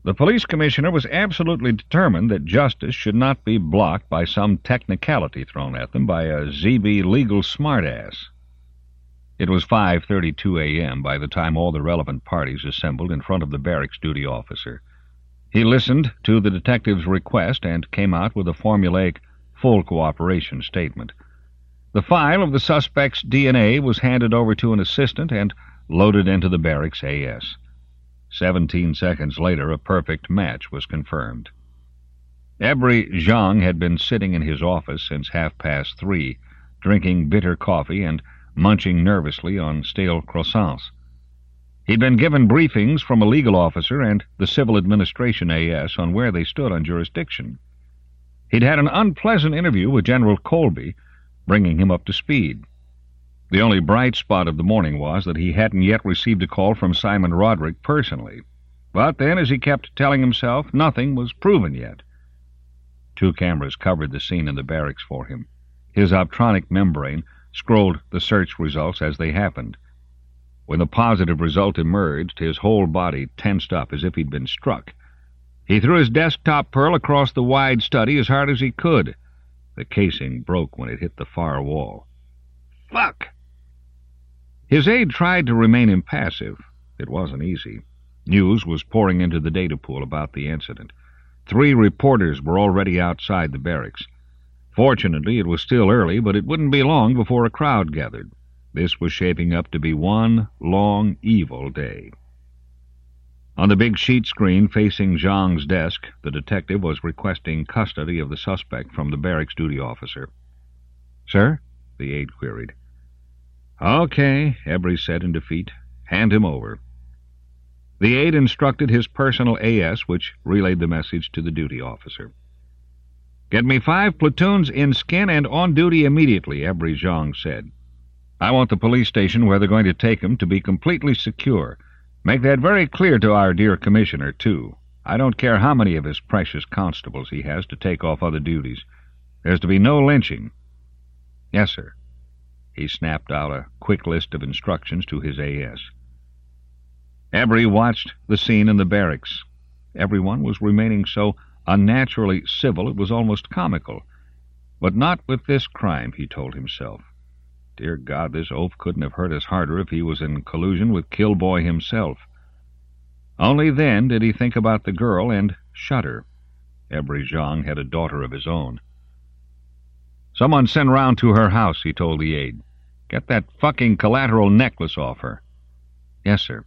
The police commissioner was absolutely determined that justice should not be blocked by some technicality thrown at them by a ZB legal smartass. It was 5:32 a.m. by the time all the relevant parties assembled in front of the barracks duty officer. He listened to the detective's request and came out with a formulaic full cooperation statement. The file of the suspect's DNA was handed over to an assistant and loaded into the barracks AS. 17 seconds later, a perfect match was confirmed. Ebry Zhang had been sitting in his office since 3:30, drinking bitter coffee and munching nervously on stale croissants. He'd been given briefings from a legal officer and the civil administration AS on where they stood on jurisdiction. He'd had an unpleasant interview with General Colby, bringing him up to speed. The only bright spot of the morning was that he hadn't yet received a call from Simon Roderick personally. But then, as he kept telling himself, nothing was proven yet. 2 cameras covered the scene in the barracks for him. His optronic membrane scrolled the search results as they happened. When the positive result emerged, his whole body tensed up as if he'd been struck. He threw his desktop Pearl across the wide study as hard as he could. The casing broke when it hit the far wall. Fuck! His aide tried to remain impassive. It wasn't easy. News was pouring into the data pool about the incident. 3 reporters were already outside the barracks. Fortunately, it was still early, but it wouldn't be long before a crowd gathered. This was shaping up to be one long, evil day. On the big sheet screen facing Zhang's desk, the detective was requesting custody of the suspect from the barracks duty officer. "Sir?" the aide queried. "Okay," Ebry said in defeat. "Hand him over." The aide instructed his personal AS, which relayed the message to the duty officer. "Get me 5 platoons in skin and on duty immediately," Ebry Zhang said. "I want the police station where they're going to take him to be completely secure. Make that very clear to our dear commissioner, too. I don't care how many of his precious constables he has to take off other duties. There's to be no lynching." "Yes, sir." He snapped out a quick list of instructions to his AS. Ebry watched the scene in the barracks. Everyone was remaining so unnaturally civil it was almost comical. But not with this crime, he told himself. Dear God, this oaf couldn't have hurt us harder if he was in collusion with Killboy himself. Only then did he think about the girl and shudder. Ebry Zhang had a daughter of his own. "Someone send round to her house," he told the aide. "Get that fucking collateral necklace off her." "Yes, sir."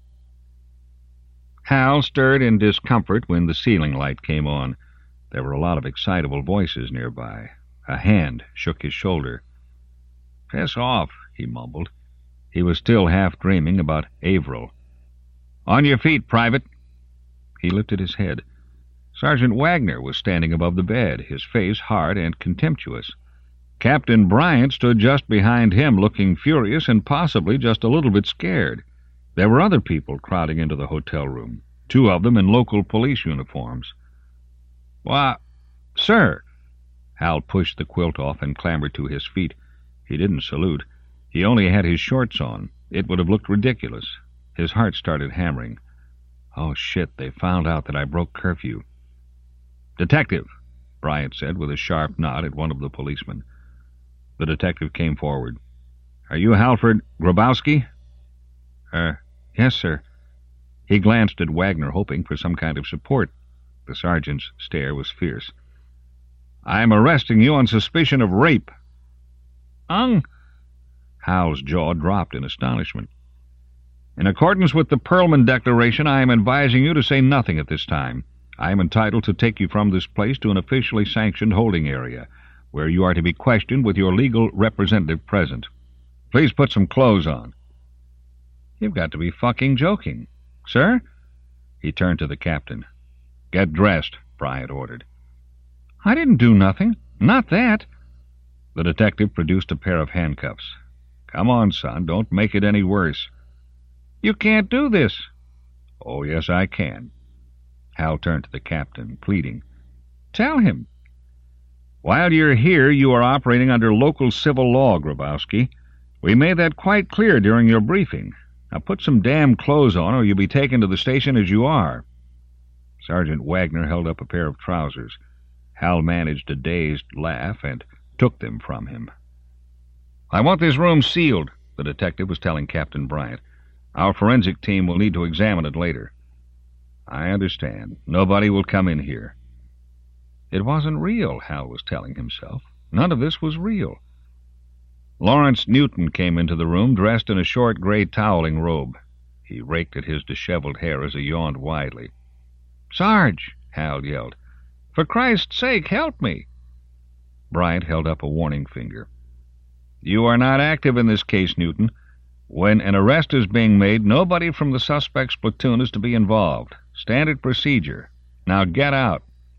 Hal stirred in discomfort when the ceiling light came on. There were a lot of excitable voices nearby. A hand shook his shoulder. "Piss off," he mumbled. He was still half dreaming about Averill. "On your feet, Private." He lifted his head. Sergeant Wagner was standing above the bed, his face hard and contemptuous. Captain Bryant stood just behind him, looking furious and possibly just a little bit scared. There were other people crowding into the hotel room, 2 of them in local police uniforms. "Why, sir!" Hal pushed the quilt off and clambered to his feet. He didn't salute. He only had his shorts on. It would have looked ridiculous. His heart started hammering. "Oh, shit, they found out that I broke curfew." "Detective," Bryant said with a sharp nod at one of the policemen. The detective came forward. "Are you Halford Grabowski?" Yes, sir." He glanced at Wagner, hoping for some kind of support. The sergeant's stare was fierce. "I'm arresting you on suspicion of rape." Hal's jaw dropped in astonishment. "In accordance with the Perlman Declaration, I am advising you to say nothing at this time. I am entitled to take you from this place to an officially sanctioned holding area, where you are to be questioned with your legal representative present. Please put some clothes on." "You've got to be fucking joking." "Sir?" He turned to the captain. "Get dressed," Bryant ordered. "I didn't do nothing. Not that." The detective produced a pair of handcuffs. "Come on, son, don't make it any worse." "You can't do this." "Oh, yes, I can." Hal turned to the captain, pleading. "Tell him." "While you're here, you are operating under local civil law, Grabowski. We made that quite clear during your briefing. Now put some damn clothes on, or you'll be taken to the station as you are." Sergeant Wagner held up a pair of trousers. Hal managed a dazed laugh and took them from him. "I want this room sealed," the detective was telling Captain Bryant. "Our forensic team will need to examine it later." "I understand. Nobody will come in here." It wasn't real, Hal was telling himself. None of this was real. Lawrence Newton came into the room, dressed in a short gray toweling robe. He raked at his disheveled hair as he yawned widely. "Sarge!" Hal yelled. "For Christ's sake, help me!" Bryant held up a warning finger. "You are not active in this case, Newton. When an arrest is being made, nobody from the suspect's platoon is to be involved. Standard procedure. Now get out."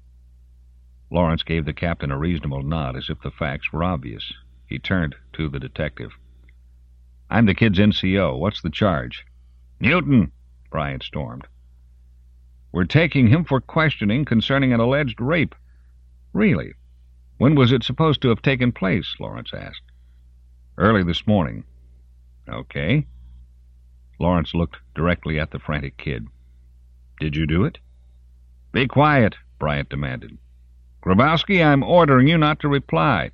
Lawrence gave the captain a reasonable nod, as if the facts were obvious. He turned to the detective. "I'm the kid's NCO. What's the charge?" "Newton!" Bryant stormed. "We're taking him for questioning concerning an alleged rape." "Really? When was it supposed to have taken place?" Lawrence asked. "Early this morning." "Okay." Lawrence looked directly at the frantic kid. "Did you do it?" "Be quiet," Bryant demanded. "Grabowski, I'm ordering you not to reply."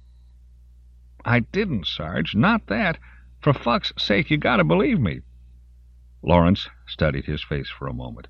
"I didn't, Sarge. Not that. For fuck's sake, you gotta believe me." Lawrence studied his face for a moment.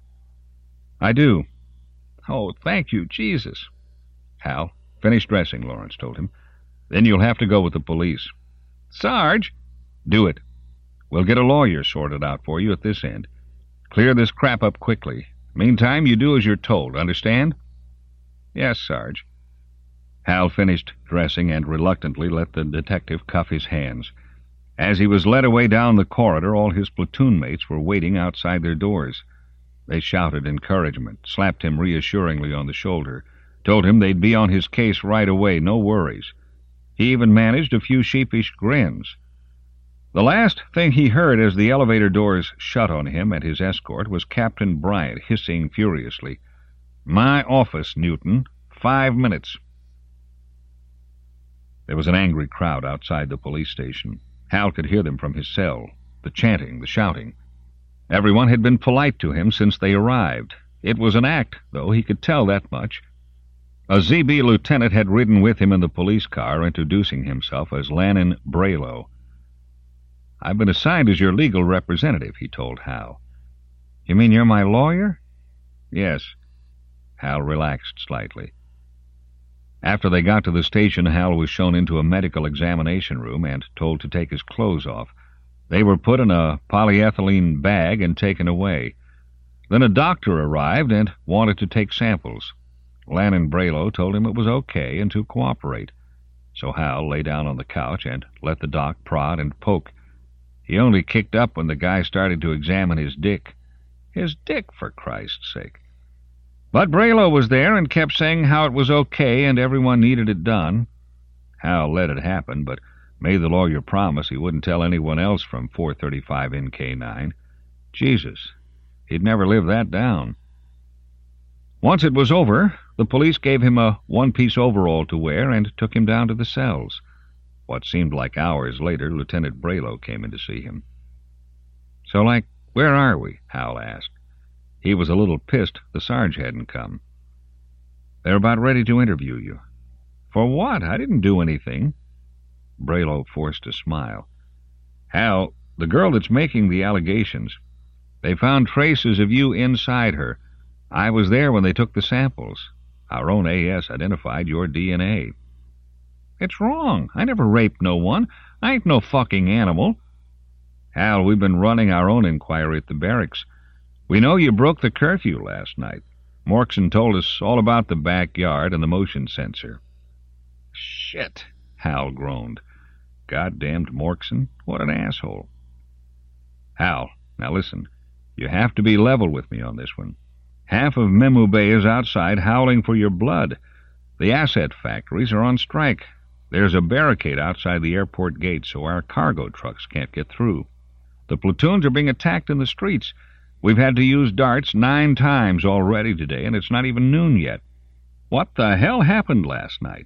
"I do." "Oh, thank you, Jesus." "Hal, finish dressing," Lawrence told him. "Then you'll have to go with the police." "Sarge!" "Do it. We'll get a lawyer sorted out for you at this end. Clear this crap up quickly. Meantime, you do as you're told. Understand?" "Yes, Sarge." Hal finished dressing and reluctantly let the detective cuff his hands. As he was led away down the corridor, all his platoon mates were waiting outside their doors. They shouted encouragement, slapped him reassuringly on the shoulder, told him they'd be on his case right away, no worries. He even managed a few sheepish grins. The last thing he heard as the elevator doors shut on him and his escort was Captain Bryant hissing furiously, "My office, Newton. 5 minutes." There was an angry crowd outside the police station. Hal could hear them from his cell, the chanting, the shouting. Everyone had been polite to him since they arrived. It was an act, though, he could tell that much. A ZB lieutenant had ridden with him in the police car, introducing himself as Lannon Braylow. "I've been assigned as your legal representative," he told Hal. "You mean you're my lawyer?" "Yes." Hal relaxed slightly. After they got to the station, Hal was shown into a medical examination room and told to take his clothes off. They were put in a polyethylene bag and taken away. Then a doctor arrived and wanted to take samples. Lannon Braylow told him it was okay and to cooperate. So Hal lay down on the couch and let the doc prod and poke. He only kicked up when the guy started to examine his dick. His dick, for Christ's sake. But Braylow was there and kept saying how it was okay and everyone needed it done. Hal let it happen, but made the lawyer promise he wouldn't tell anyone else from 435 NK9. Jesus, he'd never live that down. Once it was over, the police gave him a one-piece overall to wear and took him down to the cells. What seemed like hours later, Lieutenant Braylow came in to see him. "So, where are we?" Hal asked. He was a little pissed the Sarge hadn't come. "They're about ready to interview you." "For what? I didn't do anything." Braylow forced a smile. "Hal, the girl that's making the allegations, they found traces of you inside her. I was there when they took the samples. Our own AS identified your DNA." "It's wrong. I never raped no one. I ain't no fucking animal." "Hal, we've been running our own inquiry at the barracks. We know you broke the curfew last night. Morkson told us all about the backyard and the motion sensor." "Shit," Hal groaned. "Goddamned Morkson. What an asshole." "Hal, now listen. You have to be level with me on this one. Half of Memu Bay is outside howling for your blood. The asset factories are on strike. There's a barricade outside the airport gate so our cargo trucks can't get through. The platoons are being attacked in the streets. We've had to use darts 9 times already today, and it's not even noon yet. What the hell happened last night?"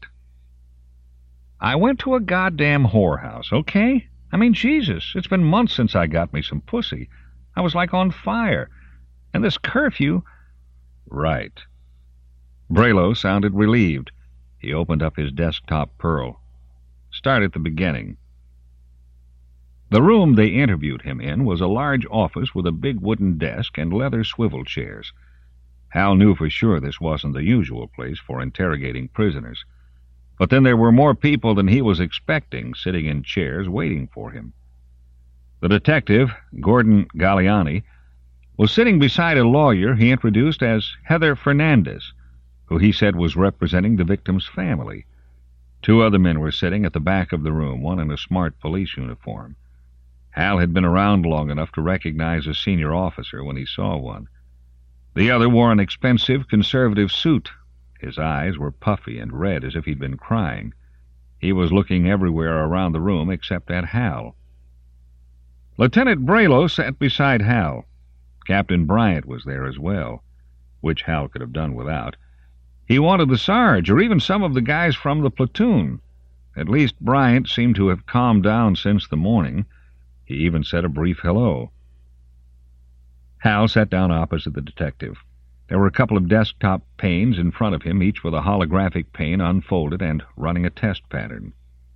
"I went to a goddamn whorehouse, okay? I mean, Jesus, it's been months since I got me some pussy. I was like on fire. And this curfew..." Right. Braylo sounded relieved. He opened up his desktop Perl. Start at the beginning. The room they interviewed him in was a large office with a big wooden desk and leather swivel chairs. Hal knew for sure this wasn't the usual place for interrogating prisoners. But then there were more people than he was expecting sitting in chairs waiting for him. The detective, Gordon Galliani, was sitting beside a lawyer he introduced as Heather Fernandez, who he said was representing the victim's family. Two other men were sitting at the back of the room, one in a smart police uniform. Hal had been around long enough to recognize a senior officer when he saw one. The other wore an expensive conservative suit. His eyes were puffy and red as if he'd been crying. He was looking everywhere around the room except at Hal. Lieutenant Braylo sat beside Hal. Captain Bryant was there as well, which Hal could have done without. He wanted the Sarge, or even some of the guys from the platoon. At least Bryant seemed to have calmed down since the morning. He even said a brief hello. Hal sat down opposite the detective. There were a couple of desktop panes in front of him, each with a holographic pane unfolded and running a test pattern.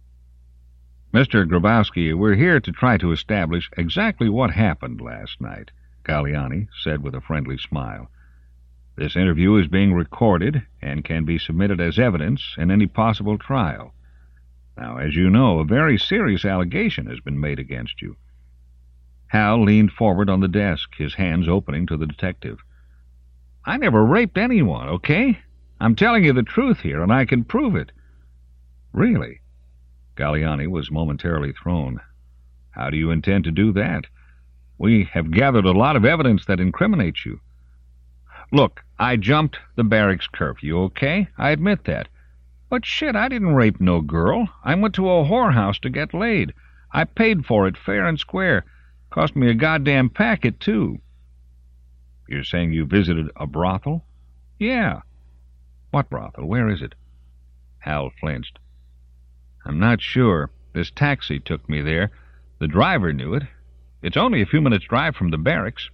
Mr. Grabowski, we're here to try to establish exactly what happened last night, Galliani said with a friendly smile. This interview is being recorded and can be submitted as evidence in any possible trial. Now, as you know, a very serious allegation has been made against you. Hal leaned forward on the desk, his hands opening to the detective. I never raped anyone, okay? I'm telling you the truth here, and I can prove it. Really? Galliani was momentarily thrown. How do you intend to do that? We have gathered a lot of evidence that incriminates you. Look, I jumped the barracks curfew, okay? I admit that. But shit, I didn't rape no girl. I went to a whorehouse to get laid. I paid for it fair and square. Cost me a goddamn packet, too. You're saying you visited a brothel? Yeah. What brothel? Where is it? Hal flinched. I'm not sure. This taxi took me there. The driver knew it. It's only a few minutes' drive from the barracks.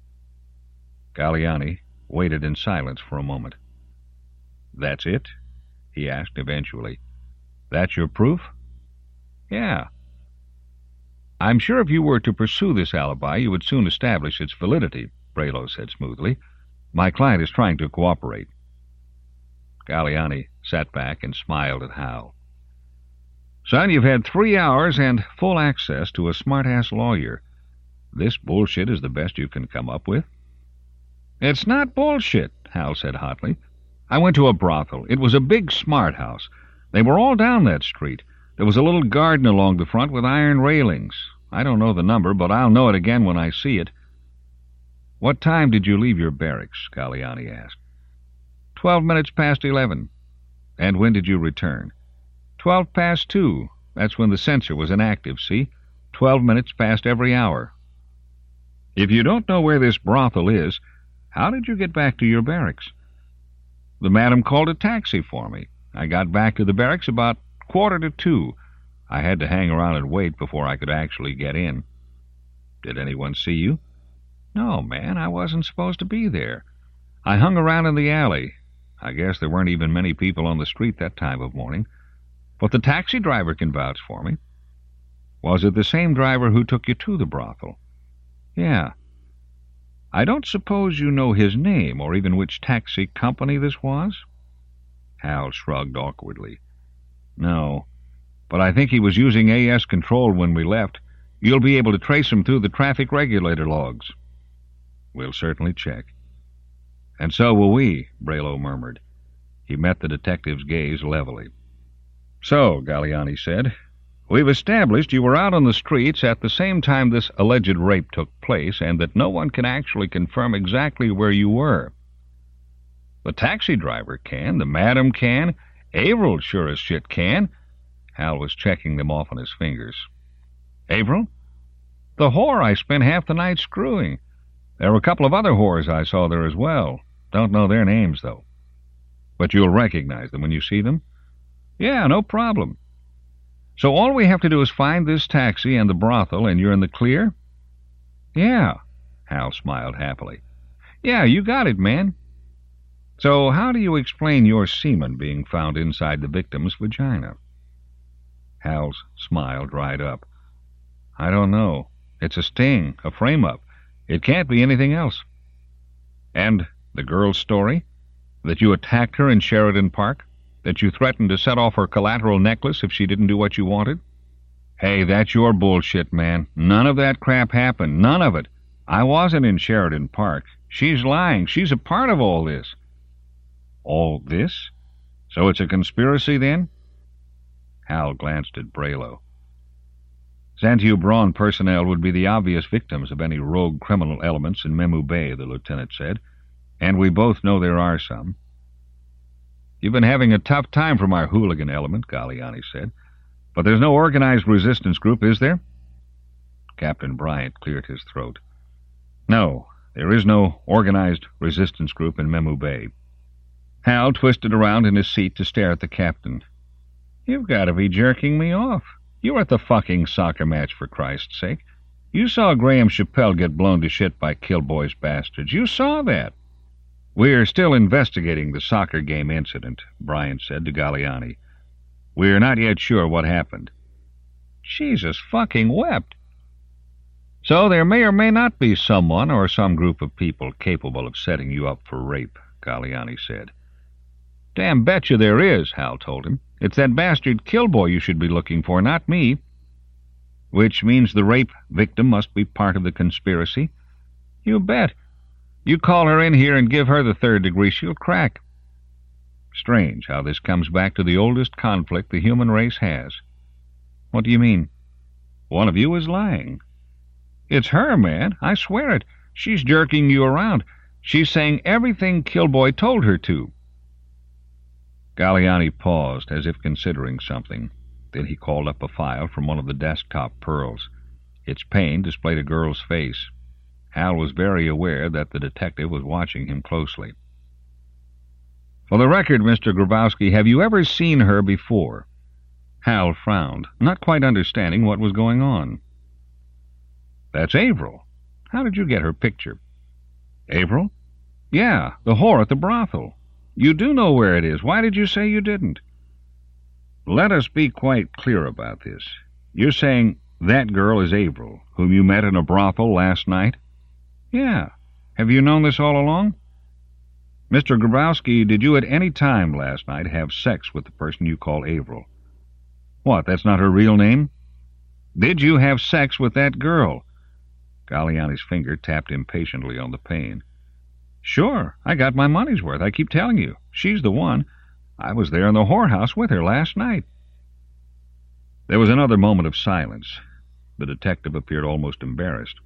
Galliani waited in silence for a moment. That's it? He asked eventually. That's your proof? Yeah. I'm sure if you were to pursue this alibi, you would soon establish its validity, Braylo said smoothly. My client is trying to cooperate. Galliani sat back and smiled at Hal. Son, you've had 3 hours and full access to a smart-ass lawyer. This bullshit is the best you can come up with? It's not bullshit, Hal said hotly. I went to a brothel. It was a big smart house. They were all down that street. There was a little garden along the front with iron railings. I don't know the number, but I'll know it again when I see it. What time did you leave your barracks? Galliani asked. 12 minutes past 11. And when did you return? 12 past 2. That's when the censor was inactive, see? 12 minutes past every hour. If you don't know where this brothel is, how did you get back to your barracks? The madam called a taxi for me. I got back to the barracks about 1:45. I had to hang around and wait before I could actually get in. Did anyone see you? No, man, I wasn't supposed to be there. I hung around in the alley. I guess there weren't even many people on the street that time of morning. But the taxi driver can vouch for me. Was it the same driver who took you to the brothel? Yeah. I don't suppose you know his name or even which taxi company this was? Hal shrugged awkwardly. No, but I think he was using AS control when we left. You'll be able to trace him through the traffic regulator logs. We'll certainly check. And so will we, Braylo murmured. He met the detective's gaze levelly. So, Galliani said, we've established you were out on the streets at the same time this alleged rape took place, and that no one can actually confirm exactly where you were. The taxi driver can, the madam can, Averill sure as shit can. Hal was checking them off on his fingers. Averill? The whore I spent half the night screwing. There were a couple of other whores I saw there as well. Don't know their names, though. But you'll recognize them when you see them? Yeah, no problem. So all we have to do is find this taxi and the brothel, and you're in the clear? Yeah, Hal smiled happily. Yeah, you got it, man. So how do you explain your semen being found inside the victim's vagina? Hal's smile dried up. I don't know. It's a sting, a frame-up. It can't be anything else. And the girl's story? That you attacked her in Sheridan Park? That you threatened to set off her collateral necklace if she didn't do what you wanted? Hey, that's your bullshit, man. None of that crap happened. None of it. I wasn't in Sheridan Park. She's lying. She's a part of all this. All this? So it's a conspiracy, then? Hal glanced at Braylo. Santiu Braun personnel would be the obvious victims of any rogue criminal elements in Memu Bay, the lieutenant said, and we both know there are some. You've been having a tough time from our hooligan element, Galliani said, but there's no organized resistance group, is there? Captain Bryant cleared his throat. No, there is no organized resistance group in Memu Bay. Hal twisted around in his seat to stare at the captain. You've got to be jerking me off. You were at the fucking soccer match, for Christ's sake. You saw Graham Chappelle get blown to shit by Kilboy's bastards. You saw that. We're still investigating the soccer game incident, Bryant said to Galliani. We're not yet sure what happened. Jesus fucking wept. So there may or may not be someone or some group of people capable of setting you up for rape, Galliani said. Damn betcha there is, Hal told him. It's that bastard Kilboy you should be looking for, not me. Which means the rape victim must be part of the conspiracy? You bet. You call her in here and give her the third degree, she'll crack. Strange how this comes back to the oldest conflict the human race has. What do you mean? One of you is lying. It's her, man. I swear it. She's jerking you around. She's saying everything Kilboy told her to. Galliani paused, as if considering something. Then he called up a file from one of the desktop pearls. Its pane displayed a girl's face. Hal was very aware that the detective was watching him closely. For the record, Mr. Grabowski, have you ever seen her before? Hal frowned, not quite understanding what was going on. That's Avril. How did you get her picture? Avril? Yeah, the whore at the brothel. You do know where it is. Why did you say you didn't? Let us be quite clear about this. You're saying that girl is Avril, whom you met in a brothel last night? Yeah. Have you known this all along? Mr. Grabowski, did you at any time last night have sex with the person you call Avril? What, that's not her real name? Did you have sex with that girl? Galliani's finger tapped impatiently on the pane. Sure, I got my money's worth, I keep telling you. She's the one. I was there in the whorehouse with her last night. There was another moment of silence. The detective appeared almost embarrassed.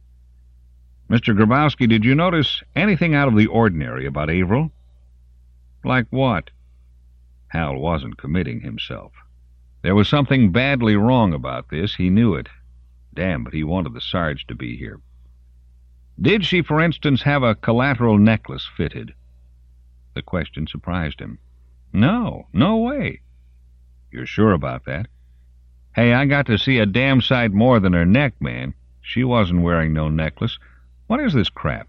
Mr. Grabowski, did you notice anything out of the ordinary about Avril? Like what? Hal wasn't committing himself. There was something badly wrong about this. He knew it. Damn, but he wanted the Sarge to be here. Did she, for instance, have a collateral necklace fitted? The question surprised him. No way. You're sure about that? Hey, I got to see a damn sight more than her neck, man. She wasn't wearing no necklace. What is this crap?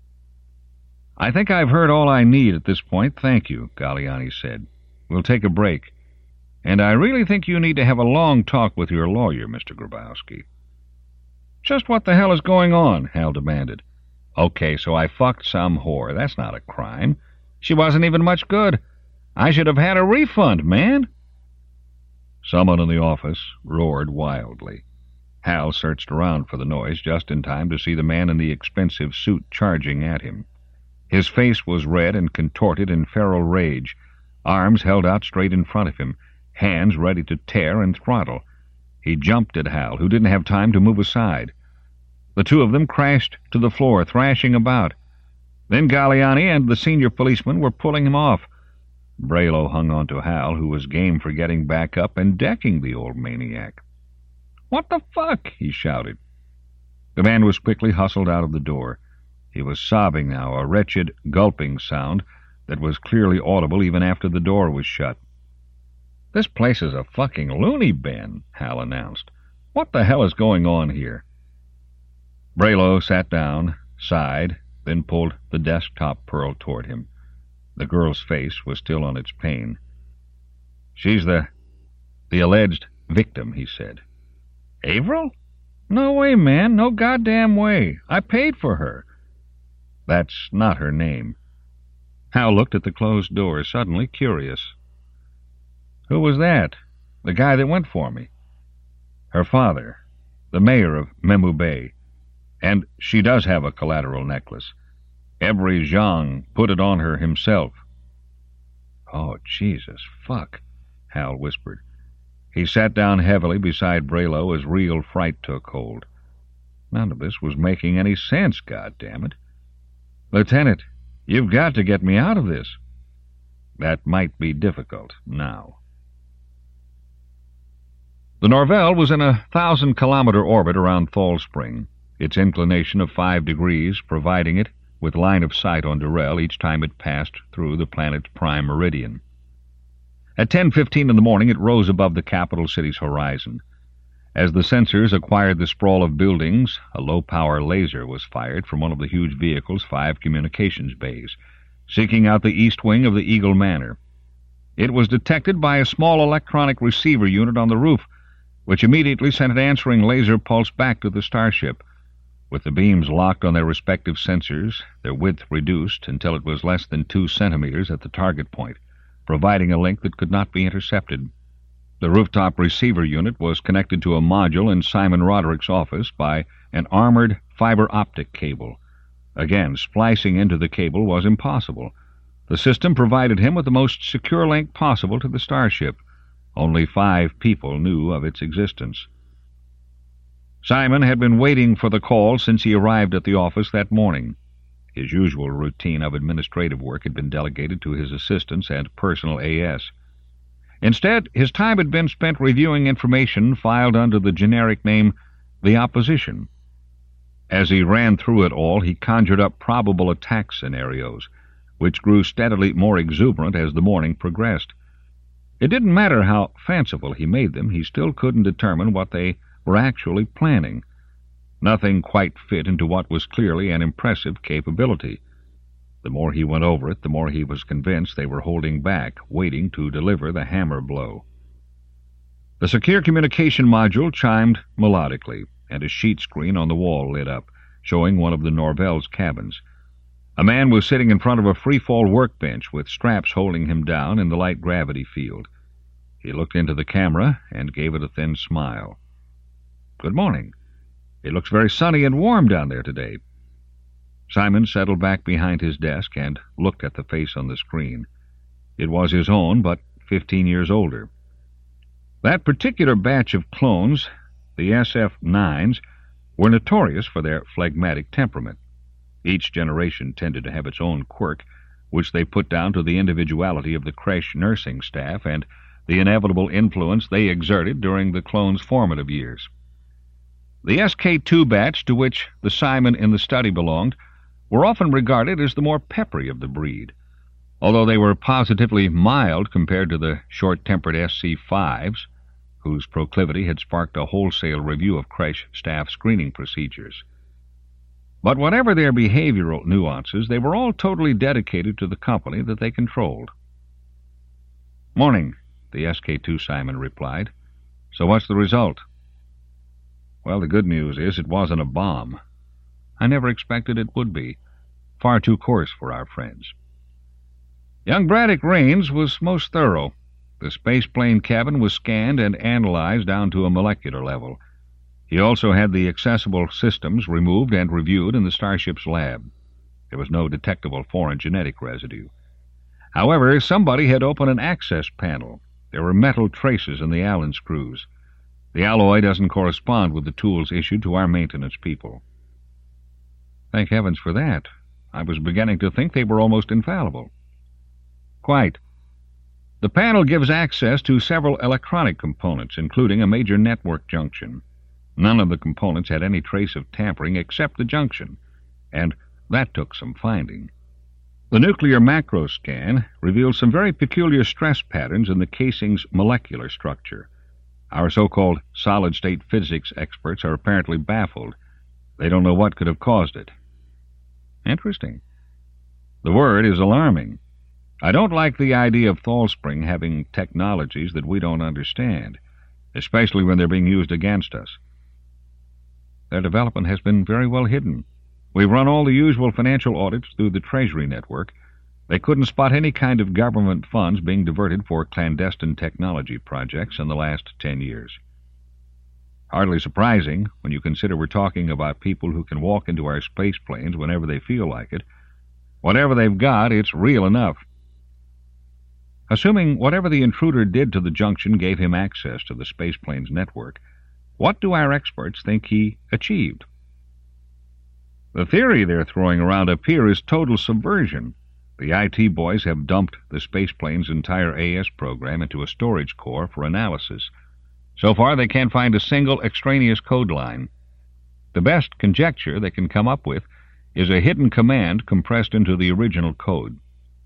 I think I've heard all I need at this point, thank you, Galliani said. We'll take a break. And I really think you need to have a long talk with your lawyer, Mr. Grabowski. Just what the hell is going on? Hal demanded. Okay, so I fucked some whore. That's not a crime. She wasn't even much good. I should have had a refund, man. Someone in the office roared wildly. Hal searched around for the noise just in time to see the man in the expensive suit charging at him. His face was red and contorted in feral rage, arms held out straight in front of him, hands ready to tear and throttle. He jumped at Hal, who didn't have time to move aside. The two of them crashed to the floor, thrashing about. Then Galliani and the senior policeman were pulling him off. Braylo hung on to Hal, who was game for getting back up and decking the old maniac. "What the fuck?" he shouted. The man was quickly hustled out of the door. He was sobbing now, a wretched, gulping sound that was clearly audible even after the door was shut. "This place is a fucking loony bin," Hal announced. "What the hell is going on here?" Braylo sat down, sighed, then pulled the desktop pearl toward him. The girl's face was still on its pain. "She's the alleged victim," he said. "Averill? No way, man. No goddamn way. I paid for her." "That's not her name." Hal looked at the closed door, suddenly curious. "Who was that? The guy that went for me?" "Her father, the mayor of Memu Bay. And she does have a collateral necklace. Every Zhang put it on her himself." "Oh, Jesus, fuck," Hal whispered. He sat down heavily beside Braylo as real fright took hold. None of this was making any sense, goddammit. "Lieutenant, you've got to get me out of this." "That might be difficult now." The Norvell was in a 1,000-kilometer orbit around Thal Spring, its inclination of 5 degrees providing it with line of sight on Durrell each time it passed through the planet's prime meridian. At 10:15 in the morning it rose above the capital city's horizon. As the sensors acquired the sprawl of buildings, a low-power laser was fired from one of the huge vehicle's 5 communications bays, seeking out the east wing of the Eagle Manor. It was detected by a small electronic receiver unit on the roof, which immediately sent an answering laser pulse back to the starship. With the beams locked on their respective sensors, their width reduced until it was less than 2 centimeters at the target point, providing a link that could not be intercepted. The rooftop receiver unit was connected to a module in Simon Roderick's office by an armored fiber optic cable. Again, splicing into the cable was impossible. The system provided him with the most secure link possible to the starship. Only 5 people knew of its existence. Simon had been waiting for the call since he arrived at the office that morning. His usual routine of administrative work had been delegated to his assistants and personal AS. Instead, his time had been spent reviewing information filed under the generic name The Opposition. As he ran through it all, he conjured up probable attack scenarios, which grew steadily more exuberant as the morning progressed. It didn't matter how fanciful he made them, he still couldn't determine what they were actually planning. Nothing quite fit into what was clearly an impressive capability. The more he went over it, the more he was convinced they were holding back, waiting to deliver the hammer blow. The secure communication module chimed melodically, and a sheet screen on the wall lit up, showing one of the Norvell's cabins. A man was sitting in front of a free-fall workbench with straps holding him down in the light gravity field. He looked into the camera and gave it a thin smile. "Good morning. It looks very sunny and warm down there today." Simon settled back behind his desk and looked at the face on the screen. It was his own, but 15 years older. That particular batch of clones, the SF-9s, were notorious for their phlegmatic temperament. Each generation tended to have its own quirk, which they put down to the individuality of the creche nursing staff and the inevitable influence they exerted during the clones' formative years. The SK-2 batch, to which the Simon in the study belonged, were often regarded as the more peppery of the breed, although they were positively mild compared to the short-tempered SC-5s, whose proclivity had sparked a wholesale review of creche staff screening procedures. But whatever their behavioral nuances, they were all totally dedicated to the company that they controlled. "Morning," the SK-2 Simon replied. "So what's the result?" "Well, the good news is it wasn't a bomb. I never expected it would be. Far too coarse for our friends." Young Braddock Raines was most thorough. The spaceplane cabin was scanned and analyzed down to a molecular level. He also had the accessible systems removed and reviewed in the starship's lab. There was no detectable foreign genetic residue. However, somebody had opened an access panel. There were metal traces in the Allen screws. The alloy doesn't correspond with the tools issued to our maintenance people. Thank heavens for that. I was beginning to think they were almost infallible. Quite. The panel gives access to several electronic components, including a major network junction. None of the components had any trace of tampering except the junction, and that took some finding. The nuclear macro scan revealed some very peculiar stress patterns in the casing's molecular structure. Our so-called solid-state physics experts are apparently baffled. They don't know what could have caused it. Interesting. The word is alarming. I don't like the idea of Thalspring having technologies that we don't understand, especially when they're being used against us. Their development has been very well hidden. We've run all the usual financial audits through the Treasury network. They couldn't spot any kind of government funds being diverted for clandestine technology projects in the last 10 years. Hardly surprising when you consider we're talking about people who can walk into our space planes whenever they feel like it. Whatever they've got, it's real enough. Assuming whatever the intruder did to the junction gave him access to the space plane's network, what do our experts think he achieved? The theory they're throwing around up here is total subversion. The IT boys have dumped the spaceplane's entire AS program into a storage core for analysis. So far, they can't find a single extraneous code line. The best conjecture they can come up with is a hidden command compressed into the original code.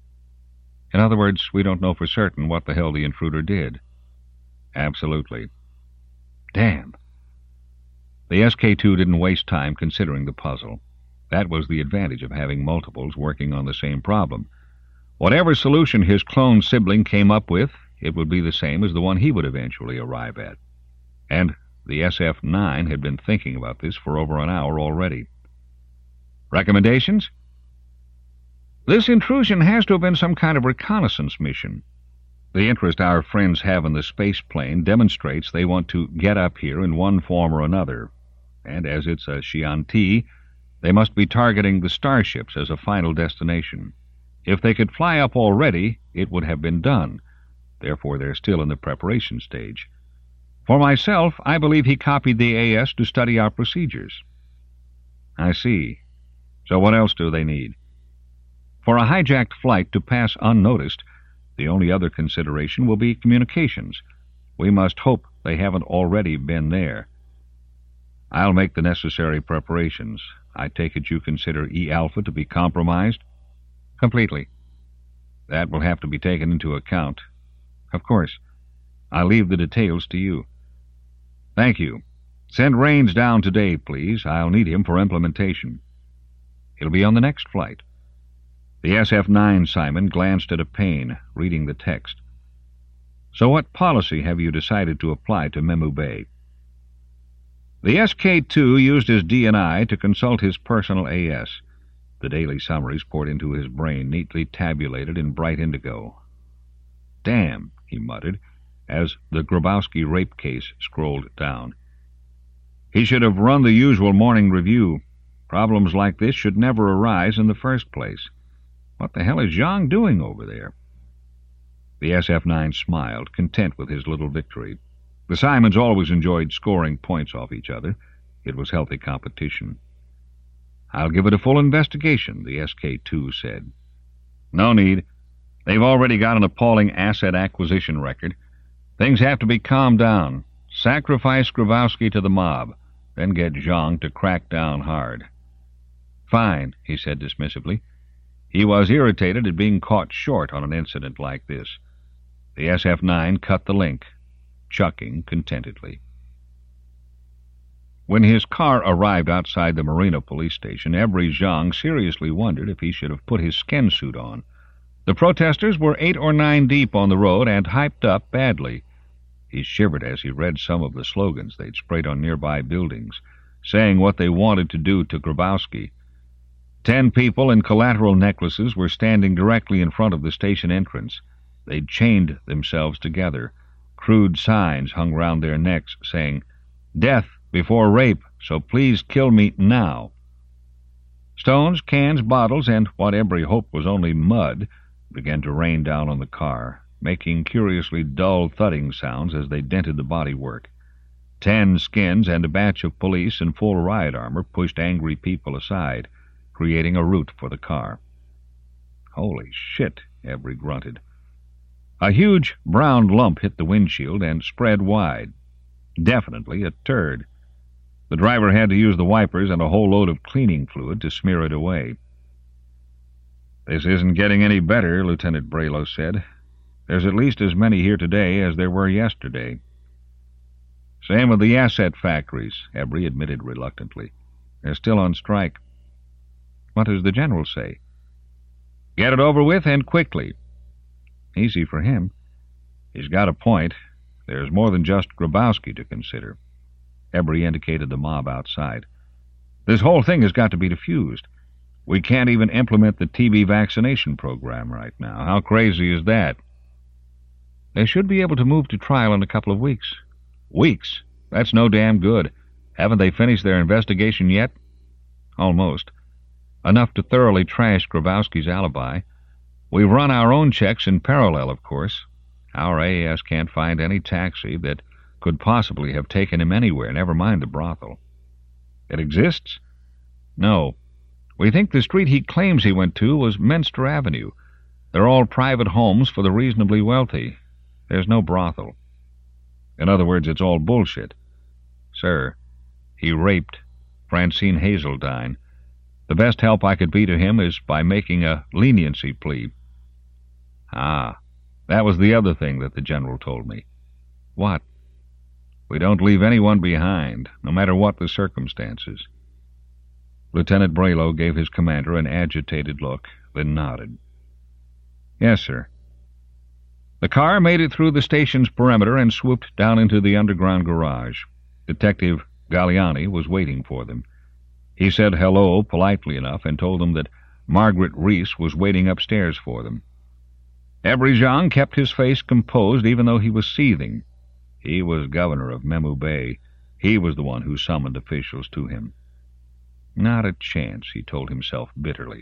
In other words, we don't know for certain what the hell the intruder did. Absolutely. Damn. The SK-2 didn't waste time considering the puzzle. That was the advantage of having multiples working on the same problem. Whatever solution his clone sibling came up with, it would be the same as the one he would eventually arrive at. And the SF-9 had been thinking about this for over an hour already. Recommendations? This intrusion has to have been some kind of reconnaissance mission. The interest our friends have in the space plane demonstrates they want to get up here in one form or another. And as it's a Chianti, they must be targeting the starships as a final destination. If they could fly up already, it would have been done. Therefore, they're still in the preparation stage. For myself, I believe he copied the AS to study our procedures. I see. So what else do they need? For a hijacked flight to pass unnoticed, the only other consideration will be communications. We must hope they haven't already been there. I'll make the necessary preparations. I take it you consider E-Alpha to be compromised? Completely. That will have to be taken into account. Of course. I'll leave the details to you. Thank you. Send Raines down today, please. I'll need him for implementation. He'll be on the next flight. The SF-9 Simon glanced at a pane, reading the text. So what policy have you decided to apply to Memu Bay? The SK-2 used his DNI to consult his personal AS. The daily summaries poured into his brain, neatly tabulated in bright indigo. Damn, he muttered, as the Grabowski rape case scrolled down. He should have run the usual morning review. Problems like this should never arise in the first place. What the hell is Zhang doing over there? The SF-9 smiled, content with his little victory. The Simons always enjoyed scoring points off each other. It was healthy competition. I'll give it a full investigation, the SK-2 said. No need. They've already got an appalling asset acquisition record. Things have to be calmed down. Sacrifice Grabowski to the mob, then get Zhang to crack down hard. Fine, he said dismissively. He was irritated at being caught short on an incident like this. The SF-9 cut the link, chucking contentedly. When his car arrived outside the Marina police station, Ebry Zhang seriously wondered if he should have put his skin suit on. The protesters were 8 or 9 deep on the road and hyped up badly. He shivered as he read some of the slogans they'd sprayed on nearby buildings, saying what they wanted to do to Grabowski. 10 people in collateral necklaces were standing directly in front of the station entrance. They'd chained themselves together. Crude signs hung round their necks, saying, "Death before rape, so please kill me now." Stones, cans, bottles, and what Embry hoped was only mud began to rain down on the car, making curiously dull thudding sounds as they dented the bodywork. 10 skins and a batch of police in full riot armor pushed angry people aside, creating a route for the car. "Holy shit," Embry grunted. A huge brown lump hit the windshield and spread wide. Definitely a turd. The driver had to use the wipers and a whole load of cleaning fluid to smear it away. "This isn't getting any better," Lieutenant Braylow said. "There's at least as many here today as there were yesterday." "Same with the asset factories," Embry admitted reluctantly. "They're still on strike." "What does the general say?" "Get it over with and quickly. Easy for him. He's got a point. There's more than just Grabowski to consider. Embry indicated the mob outside. This whole thing has got to be defused. We can't even implement the TB vaccination program right now. How crazy is that? They should be able to move to trial in a couple of weeks. Weeks? That's no damn good. Haven't they finished their investigation yet? Almost. Enough to thoroughly trash Grabowski's alibi. We've run our own checks in parallel, of course. Our AAS can't find any taxi that could possibly have taken him anywhere, never mind the brothel. It exists? No. We think the street he claims he went to was Minster Avenue. They're all private homes for the reasonably wealthy. There's no brothel. In other words, it's all bullshit. Sir, he raped Francine Hazeldine. The best help I could be to him is by making a leniency plea. Ah, that was the other thing that the general told me. What? We don't leave anyone behind, no matter what the circumstances. Lieutenant Braylow gave his commander an agitated look, then nodded. Yes, sir. The car made it through the station's perimeter and swooped down into the underground garage. Detective Galliani was waiting for them. He said hello politely enough and told them that Margaret Reese was waiting upstairs for them. Ebry kept his face composed even though he was seething. He was governor of Memu Bay. He was the one who summoned officials to him. Not a chance, he told himself bitterly.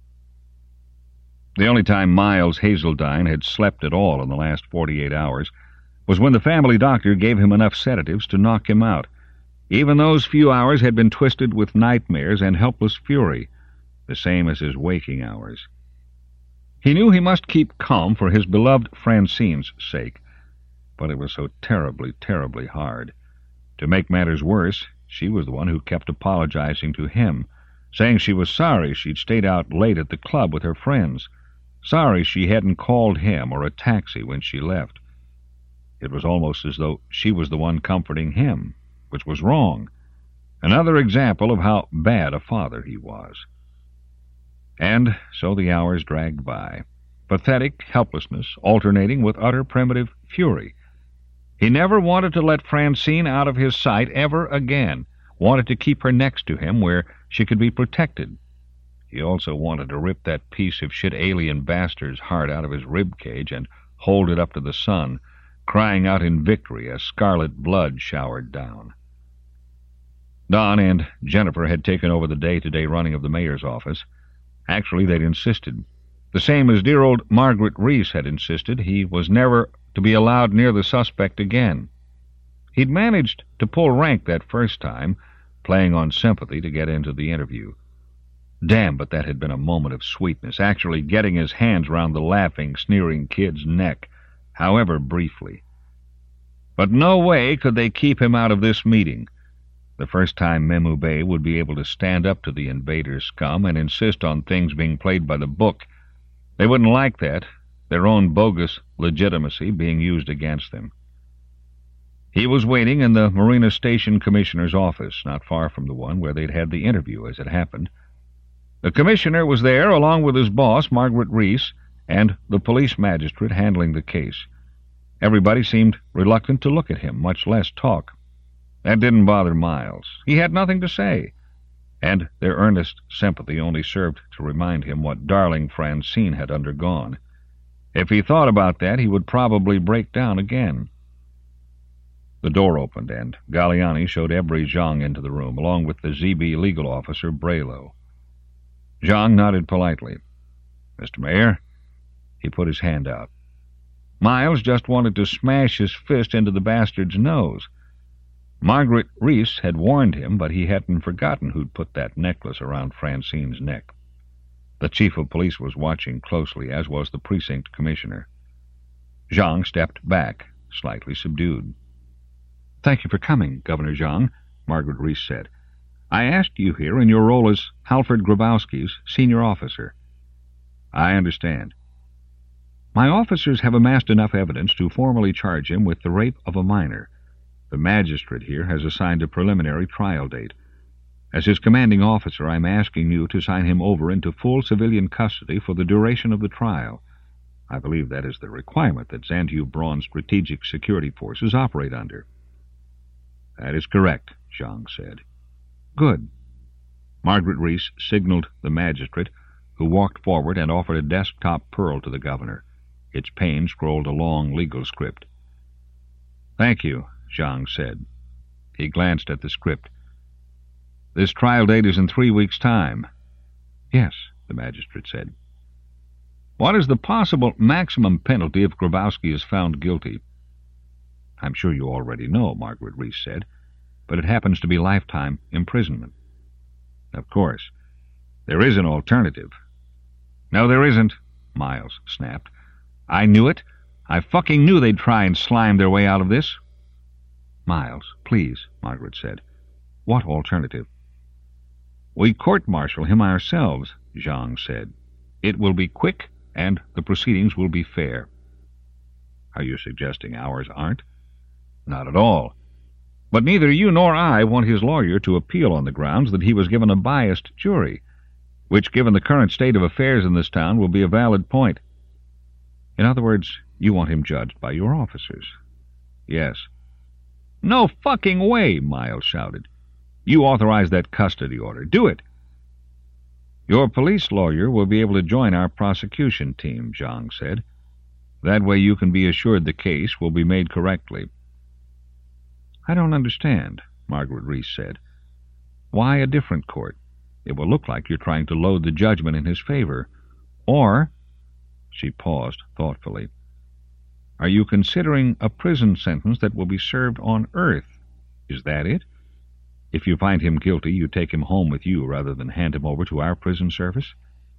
The only time Miles Hazeldine had slept at all in the last 48 hours was when the family doctor gave him enough sedatives to knock him out. Even those few hours had been twisted with nightmares and helpless fury, the same as his waking hours. He knew he must keep calm for his beloved Francine's sake, but it was so terribly, terribly hard. To make matters worse, she was the one who kept apologizing to him, saying she was sorry she'd stayed out late at the club with her friends, sorry she hadn't called him or a taxi when she left. It was almost as though she was the one comforting him, which was wrong. Another example of how bad a father he was. And so the hours dragged by, pathetic helplessness alternating with utter primitive fury. He never wanted to let Francine out of his sight ever again, wanted to keep her next to him where she could be protected. He also wanted to rip that piece of shit alien bastard's heart out of his rib cage and hold it up to the sun, crying out in victory as scarlet blood showered down. Don and Jennifer had taken over the day-to-day running of the mayor's office. Actually, they'd insisted. The same as dear old Margaret Reese had insisted, he was never to be allowed near the suspect again. He'd managed to pull rank that first time, playing on sympathy to get into the interview. Damn, but that had been a moment of sweetness, actually getting his hands round the laughing, sneering kid's neck, however briefly. But no way could they keep him out of this meeting. The first time Memu Bay would be able to stand up to the invader scum and insist on things being played by the book. They wouldn't like that, their own bogus legitimacy being used against them. He was waiting in the Marina Station Commissioner's office, not far from the one where they'd had the interview as it happened. The commissioner was there, along with his boss, Margaret Reese, and the police magistrate handling the case. Everybody seemed reluctant to look at him, much less talk. That didn't bother Miles. He had nothing to say, and their earnest sympathy only served to remind him what darling Francine had undergone. If he thought about that, he would probably break down again. The door opened, and Galliani showed Embry Zhang into the room, along with the ZB legal officer, Braylow. Zhang nodded politely. Mr. Mayor? He put his hand out. Miles just wanted to smash his fist into the bastard's nose. Margaret Reese had warned him, but he hadn't forgotten who'd put that necklace around Francine's neck. The chief of police was watching closely, as was the precinct commissioner. Zhang stepped back, slightly subdued. "Thank you for coming, Governor Zhang," Margaret Reese said. "I asked you here in your role as Halford Grabowski's senior officer." "I understand." "My officers have amassed enough evidence to formally charge him with the rape of a minor. The magistrate here has assigned a preliminary trial date. As his commanding officer, I'm asking you to sign him over into full civilian custody for the duration of the trial. I believe that is the requirement that Xantu Braun Strategic Security Forces operate under. That is correct, Zhang said. Good. Margaret Reese signaled the magistrate, who walked forward and offered a desktop Pearl to the governor. Its pane scrolled a long legal script. Thank you, Zhang said. He glanced at the script. This trial date is in 3 weeks' time. Yes, the magistrate said. What is the possible maximum penalty if Grabowski is found guilty? I'm sure you already know, Margaret Reese said, but it happens to be lifetime imprisonment. Of course. There is an alternative. No, there isn't, Miles snapped. I knew it. I fucking knew they'd try and slime their way out of this. Miles, please, Margaret said. What alternative? We court-martial him ourselves, Zhang said. It will be quick, and the proceedings will be fair. Are you suggesting ours aren't? Not at all. But neither you nor I want his lawyer to appeal on the grounds that he was given a biased jury, which, given the current state of affairs in this town, will be a valid point. In other words, you want him judged by your officers. Yes. No fucking way, Miles shouted. You authorized that custody order. Do it. Your police lawyer will be able to join our prosecution team, Zhang said. That way you can be assured the case will be made correctly. I don't understand, Margaret Reese said. Why a different court? It will look like you're trying to load the judgment in his favor. Or, she paused thoughtfully, are you considering a prison sentence that will be served on Earth? Is that it? If you find him guilty, you take him home with you rather than hand him over to our prison service?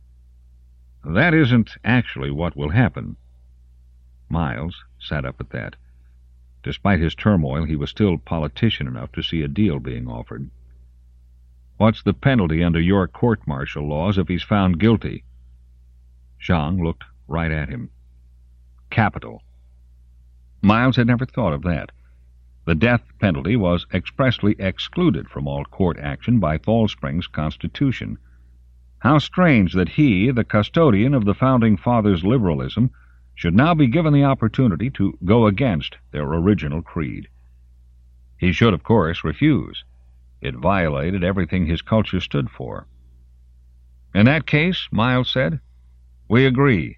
That isn't actually what will happen. Miles sat up at that. Despite his turmoil, he was still politician enough to see a deal being offered. What's the penalty under your court-martial laws if he's found guilty? Zhang looked right at him. Capital. Miles had never thought of that. The death penalty was expressly excluded from all court action by Falls Springs' Constitution. How strange that he, the custodian of the Founding Fathers' liberalism, should now be given the opportunity to go against their original creed. He should, of course, refuse. It violated everything his culture stood for. In that case, Miles said, we agree.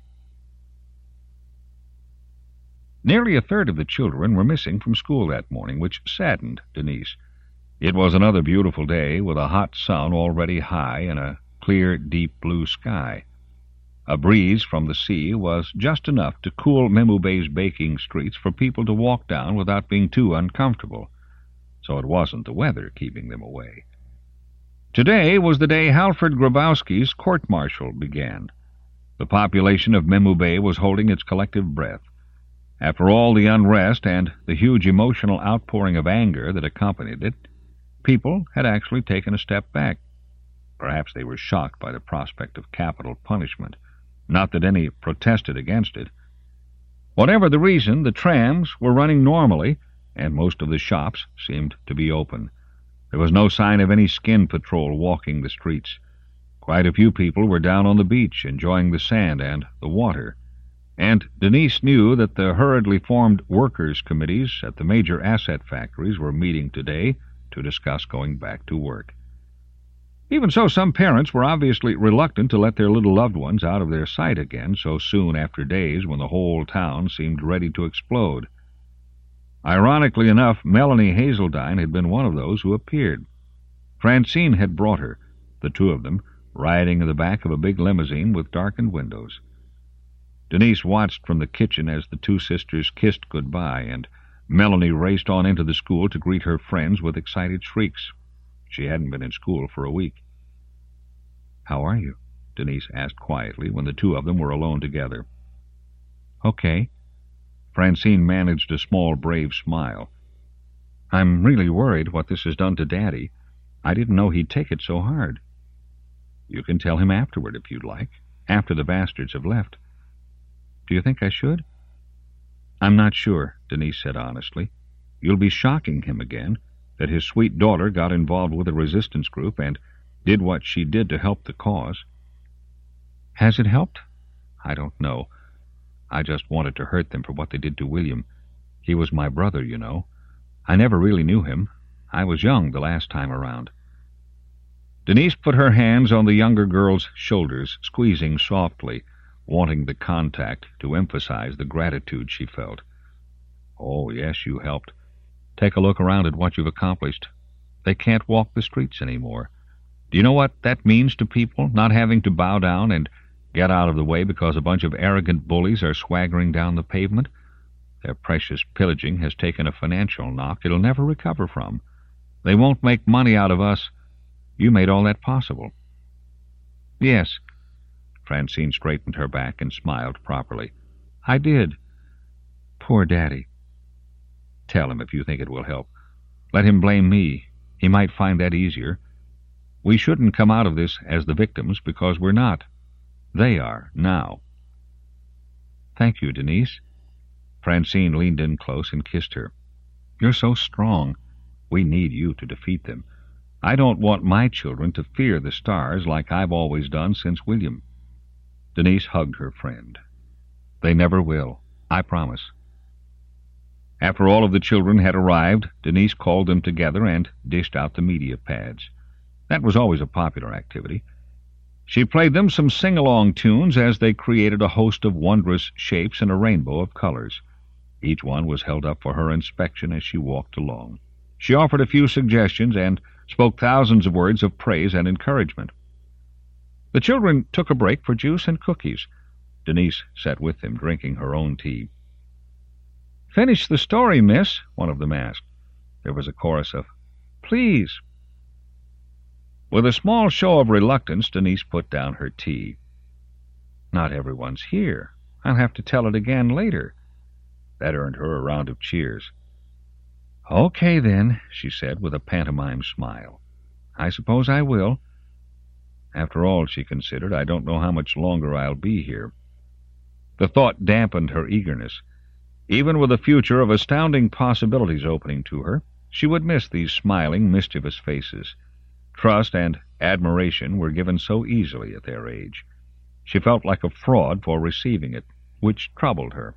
Nearly a third of the children were missing from school that morning, which saddened Denise. It was another beautiful day, with a hot sun already high and a clear, deep blue sky. A breeze from the sea was just enough to cool Memu Bay's baking streets for people to walk down without being too uncomfortable, so it wasn't the weather keeping them away. Today was the day Halford Grabowski's court-martial began. The population of Memu Bay was holding its collective breath. After all the unrest and the huge emotional outpouring of anger that accompanied it, people had actually taken a step back. Perhaps they were shocked by the prospect of capital punishment. Not that any protested against it. Whatever the reason, the trams were running normally, and most of the shops seemed to be open. There was no sign of any skin patrol walking the streets. Quite a few people were down on the beach, enjoying the sand and the water. And Denise knew that the hurriedly formed workers' committees at the major asset factories were meeting today to discuss going back to work. Even so, some parents were obviously reluctant to let their little loved ones out of their sight again so soon after days when the whole town seemed ready to explode. Ironically enough, Melanie Hazeldine had been one of those who appeared. Francine had brought her, the two of them, riding in the back of a big limousine with darkened windows. Denise watched from the kitchen as the two sisters kissed goodbye, and Melanie raced on into the school to greet her friends with excited shrieks. She hadn't been in school for a week. "How are you?" Denise asked quietly when the two of them were alone together. "Okay." Francine managed a small, brave smile. "I'm really worried what this has done to Daddy. I didn't know he'd take it so hard." "You can tell him afterward if you'd like, after the bastards have left." "Do you think I should?" "I'm not sure," Denise said honestly. "You'll be shocking him again, that his sweet daughter got involved with a resistance group and did what she did to help the cause." "Has it helped?" "I don't know. I just wanted to hurt them for what they did to William. He was my brother, you know. I never really knew him. I was young the last time around." Denise put her hands on the younger girl's shoulders, squeezing softly, wanting the contact to emphasize the gratitude she felt. "Oh, yes, you helped. Take a look around at what you've accomplished. They can't walk the streets anymore. Do you know what that means to people, not having to bow down and get out of the way because a bunch of arrogant bullies are swaggering down the pavement? Their precious pillaging has taken a financial knock it'll never recover from. They won't make money out of us. You made all that possible." "Yes." Francine straightened her back and smiled properly. "I did. Poor Daddy." "Tell him if you think it will help. Let him blame me. He might find that easier. We shouldn't come out of this as the victims, because we're not. They are, now." "Thank you, Denise." Francine leaned in close and kissed her. "You're so strong. We need you to defeat them. I don't want my children to fear the stars like I've always done since William." Denise hugged her friend. "They never will. I promise." After all of the children had arrived, Denise called them together and dished out the media pads. That was always a popular activity. She played them some sing-along tunes as they created a host of wondrous shapes and a rainbow of colors. Each one was held up for her inspection as she walked along. She offered a few suggestions and spoke thousands of words of praise and encouragement. The children took a break for juice and cookies. Denise sat with them, drinking her own tea. "Finish the story, miss," one of them asked. There was a chorus of, "Please." With a small show of reluctance, Denise put down her tea. "Not everyone's here. I'll have to tell it again later." That earned her a round of cheers. "Okay, then," she said with a pantomime smile. "I suppose I will. After all," she considered, "I don't know how much longer I'll be here." The thought dampened her eagerness. Even with a future of astounding possibilities opening to her, she would miss these smiling, mischievous faces. Trust and admiration were given so easily at their age. She felt like a fraud for receiving it, which troubled her.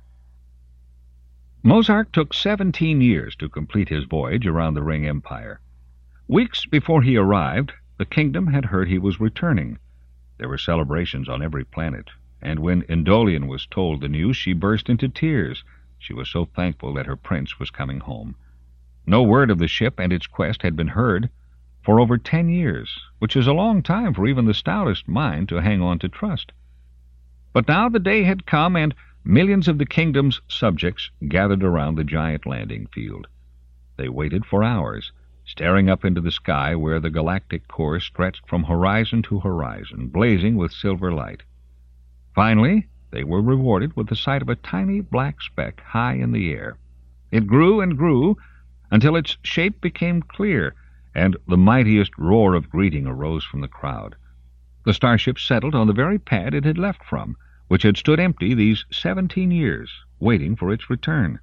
Mozart took 17 years to complete his voyage around the Ring Empire. Weeks before he arrived, the kingdom had heard he was returning. There were celebrations on every planet, and when Indolian was told the news, she burst into tears. She was so thankful that her prince was coming home. No word of the ship and its quest had been heard for over 10 years, which is a long time for even the stoutest mind to hang on to trust. But now the day had come, and millions of the kingdom's subjects gathered around the giant landing field. They waited for hours, staring up into the sky where the galactic core stretched from horizon to horizon, blazing with silver light. Finally, they were rewarded with the sight of a tiny black speck high in the air. It grew and grew until its shape became clear, and the mightiest roar of greeting arose from the crowd. The starship settled on the very pad it had left from, which had stood empty these 17 years, waiting for its return.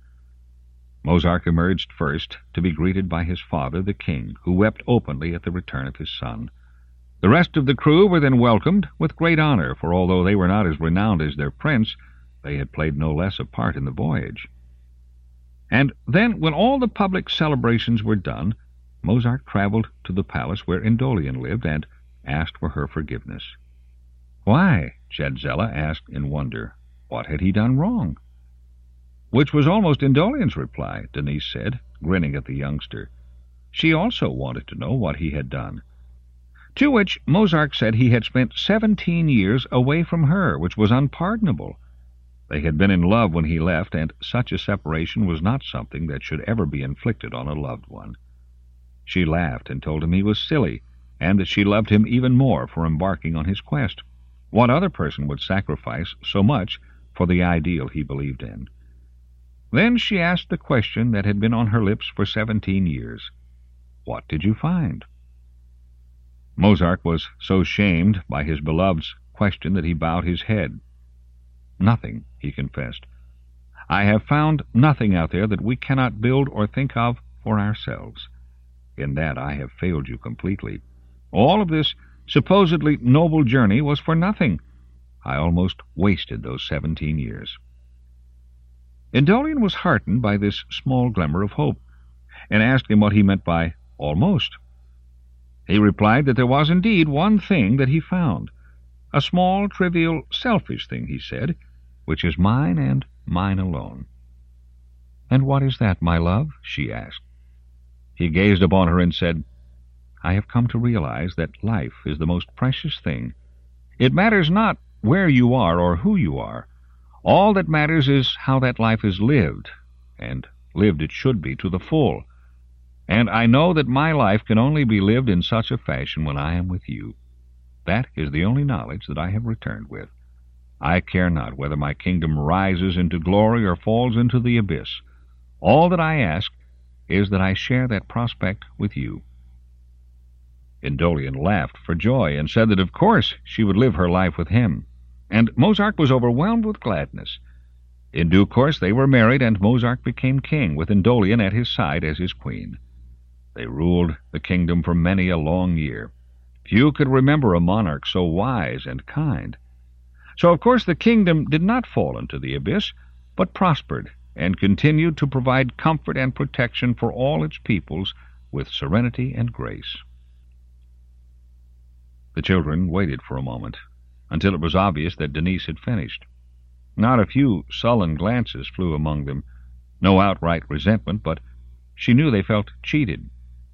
Mozart emerged first to be greeted by his father, the king, who wept openly at the return of his son. The rest of the crew were then welcomed with great honor, for although they were not as renowned as their prince, they had played no less a part in the voyage. And then, when all the public celebrations were done, Mozart traveled to the palace where Indolian lived and asked for her forgiveness. "Why?" Jadzela asked in wonder. What had he done wrong? Which was almost Indolian's reply, Denise said, grinning at the youngster. She also wanted to know what he had done. To which Mozart said he had spent 17 years away from her, which was unpardonable. They had been in love when he left, and such a separation was not something that should ever be inflicted on a loved one. She laughed and told him he was silly, and that she loved him even more for embarking on his quest. What other person would sacrifice so much for the ideal he believed in? Then she asked the question that had been on her lips for 17 years. What did you find? Mozart was so shamed by his beloved's question that he bowed his head. Nothing, he confessed. I have found nothing out there that we cannot build or think of for ourselves. In that I have failed you completely. All of this supposedly noble journey was for nothing. I almost wasted those 17 years. Indolian was heartened by this small glimmer of hope, and asked him what he meant by almost. He replied that there was indeed one thing that he found, a small, trivial, selfish thing, he said, which is mine and mine alone. "And what is that, my love?" she asked. He gazed upon her and said, "I have come to realize that life is the most precious thing. It matters not where you are or who you are. All that matters is how that life is lived, and lived it should be to the full. And I know that my life can only be lived in such a fashion when I am with you. That is the only knowledge that I have returned with. I care not whether my kingdom rises into glory or falls into the abyss. All that I ask is that I share that prospect with you." Indolian laughed for joy and said that of course she would live her life with him, and Mozart was overwhelmed with gladness. In due course they were married, and Mozart became king, with Indolian at his side as his queen. They ruled the kingdom for many a long year. Few could remember a monarch so wise and kind. So, of course, the kingdom did not fall into the abyss, but prospered, and continued to provide comfort and protection for all its peoples with serenity and grace. The children waited for a moment, until it was obvious that Denise had finished. Not a few sullen glances flew among them, no outright resentment, but she knew they felt cheated.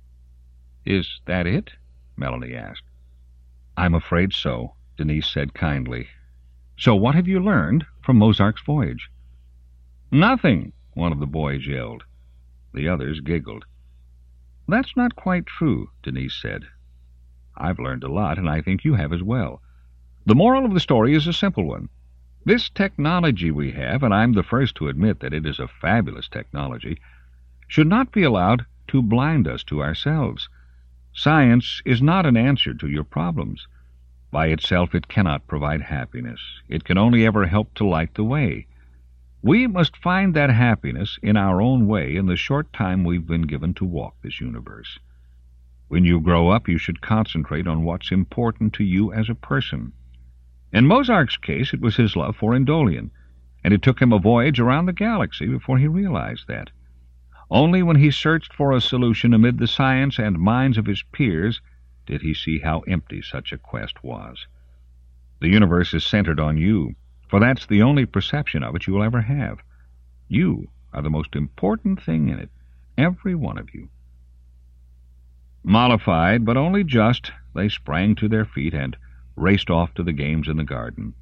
"Is that it?" Melanie asked. "I'm afraid so," Denise said kindly. "So what have you learned from Mozart's voyage?" "Nothing," one of the boys yelled. The others giggled. "That's not quite true," Denise said. "I've learned a lot, and I think you have as well. The moral of the story is a simple one. This technology we have, and I'm the first to admit that it is a fabulous technology, should not be allowed to blind us to ourselves. Science is not an answer to your problems. By itself it cannot provide happiness. It can only ever help to light the way. We must find that happiness in our own way in the short time we've been given to walk this universe. When you grow up, you should concentrate on what's important to you as a person. In Mozart's case, it was his love for Indolian, and it took him a voyage around the galaxy before he realized that. Only when he searched for a solution amid the science and minds of his peers did he see how empty such a quest was. The universe is centered on you, for that's the only perception of it you will ever have. You are the most important thing in it, every one of you." Mollified, but only just, they sprang to their feet and raced off to the games in the garden.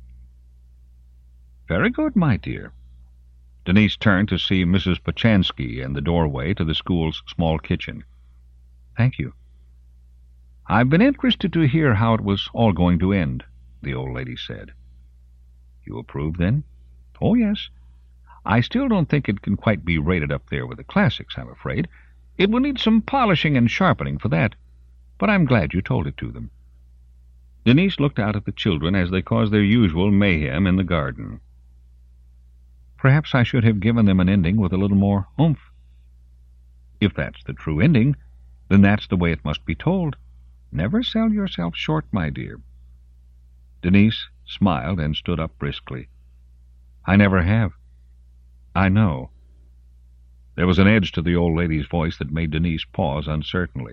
"Very good, my dear." Denise turned to see Mrs. Pachansky in the doorway to the school's small kitchen. "Thank you." "I've been interested to hear how it was all going to end," the old lady said. "You approve, then?" "Oh, yes. I still don't think it can quite be rated up there with the classics, I'm afraid. It will need some polishing and sharpening for that, but I'm glad you told it to them." Denise looked out at the children as they caused their usual mayhem in the garden. "Perhaps I should have given them an ending with a little more oomph." "If that's the true ending, then that's the way it must be told. Never sell yourself short, my dear." Denise smiled and stood up briskly. "I never have." "I know." There was an edge to the old lady's voice that made Denise pause uncertainly.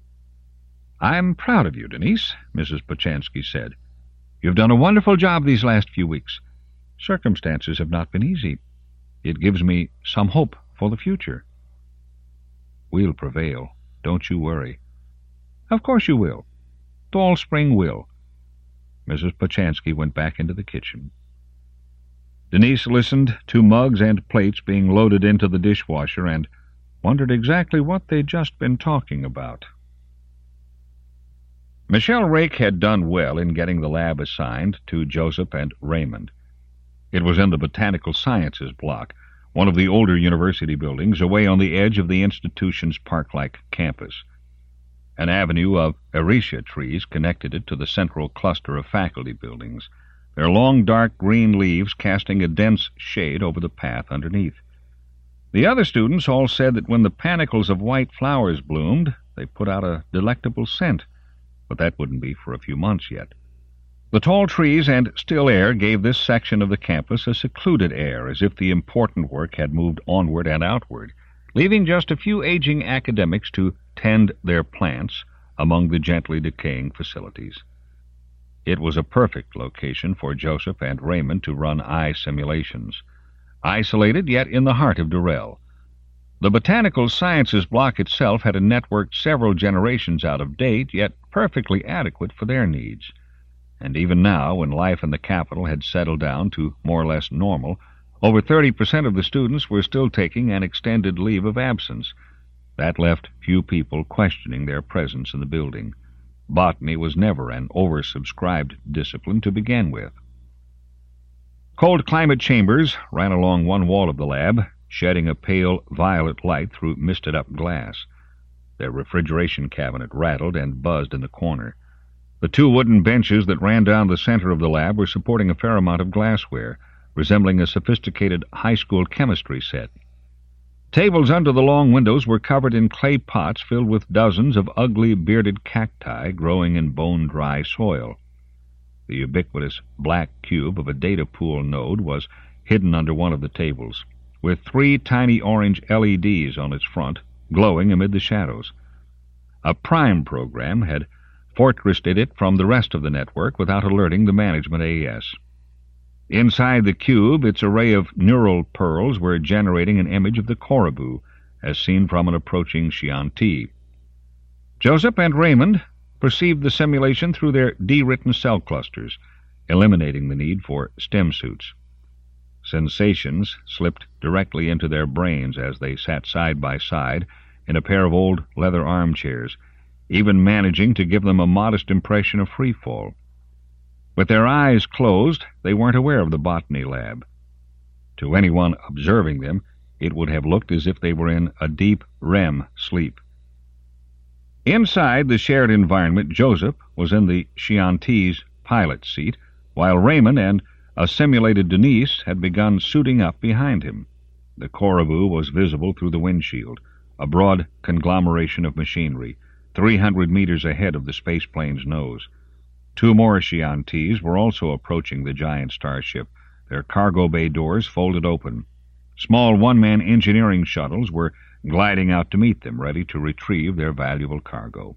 "I'm proud of you, Denise," Mrs. Pachansky said. "You've done a wonderful job these last few weeks. Circumstances have not been easy. It gives me some hope for the future." "We'll prevail. Don't you worry." "Of course you will. Fall Spring will." Mrs. Pachansky went back into the kitchen. Denise listened to mugs and plates being loaded into the dishwasher and wondered exactly what they'd just been talking about. Michelle Rake had done well in getting the lab assigned to Joseph and Raymond. It was in the Botanical Sciences block, one of the older university buildings, away on the edge of the institution's park-like campus. An avenue of arecia trees connected it to the central cluster of faculty buildings, their long dark green leaves casting a dense shade over the path underneath. The other students all said that when the panicles of white flowers bloomed, they put out a delectable scent, but that wouldn't be for a few months yet. The tall trees and still air gave this section of the campus a secluded air, as if the important work had moved onward and outward, leaving just a few aging academics to tend their plants among the gently decaying facilities. It was a perfect location for Joseph and Raymond to run eye simulations, isolated yet in the heart of Durrell. The Botanical Sciences block itself had a network several generations out of date, yet perfectly adequate for their needs. And even now, when life in the capital had settled down to more or less normal, over 30% of the students were still taking an extended leave of absence. That left few people questioning their presence in the building. Botany was never an oversubscribed discipline to begin with. Cold climate chambers ran along one wall of the lab, shedding a pale violet light through misted-up glass. Their refrigeration cabinet rattled and buzzed in the corner. The two wooden benches that ran down the center of the lab were supporting a fair amount of glassware, resembling a sophisticated high school chemistry set. Tables under the long windows were covered in clay pots filled with dozens of ugly bearded cacti growing in bone-dry soil. The ubiquitous black cube of a data pool node was hidden under one of the tables, with 3 tiny orange LEDs on its front, glowing amid the shadows. A prime program had fortressed it from the rest of the network without alerting the management AES. Inside the cube, its array of neural pearls were generating an image of the Coraboo, as seen from an approaching Chianti. Joseph and Raymond perceived the simulation through their D-written cell clusters, eliminating the need for stem suits. Sensations slipped directly into their brains as they sat side by side in a pair of old leather armchairs, even managing to give them a modest impression of free fall. With their eyes closed, they weren't aware of the botany lab. To anyone observing them, it would have looked as if they were in a deep REM sleep. Inside the shared environment, Joseph was in the Chianti's pilot seat, while Raymond and a simulated Denise had begun suiting up behind him. The Coraboo was visible through the windshield, a broad conglomeration of machinery, 300 meters ahead of the spaceplane's nose. 2 more Chiantis were also approaching the giant starship, their cargo bay doors folded open. Small one-man engineering shuttles were gliding out to meet them, ready to retrieve their valuable cargo.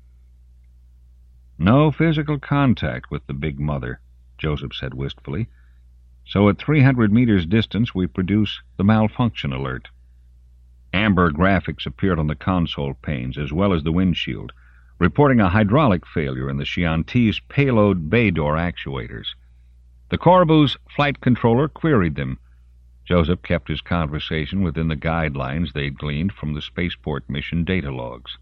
"No physical contact with the Big Mother," Joseph said wistfully. "So at 300 meters distance we produce the malfunction alert." Amber graphics appeared on the console panes as well as the windshield, reporting a hydraulic failure in the Chianti's payload bay door actuators. The Coraboo's flight controller queried them. Joseph kept his conversation within the guidelines they'd gleaned from the spaceport mission data logs.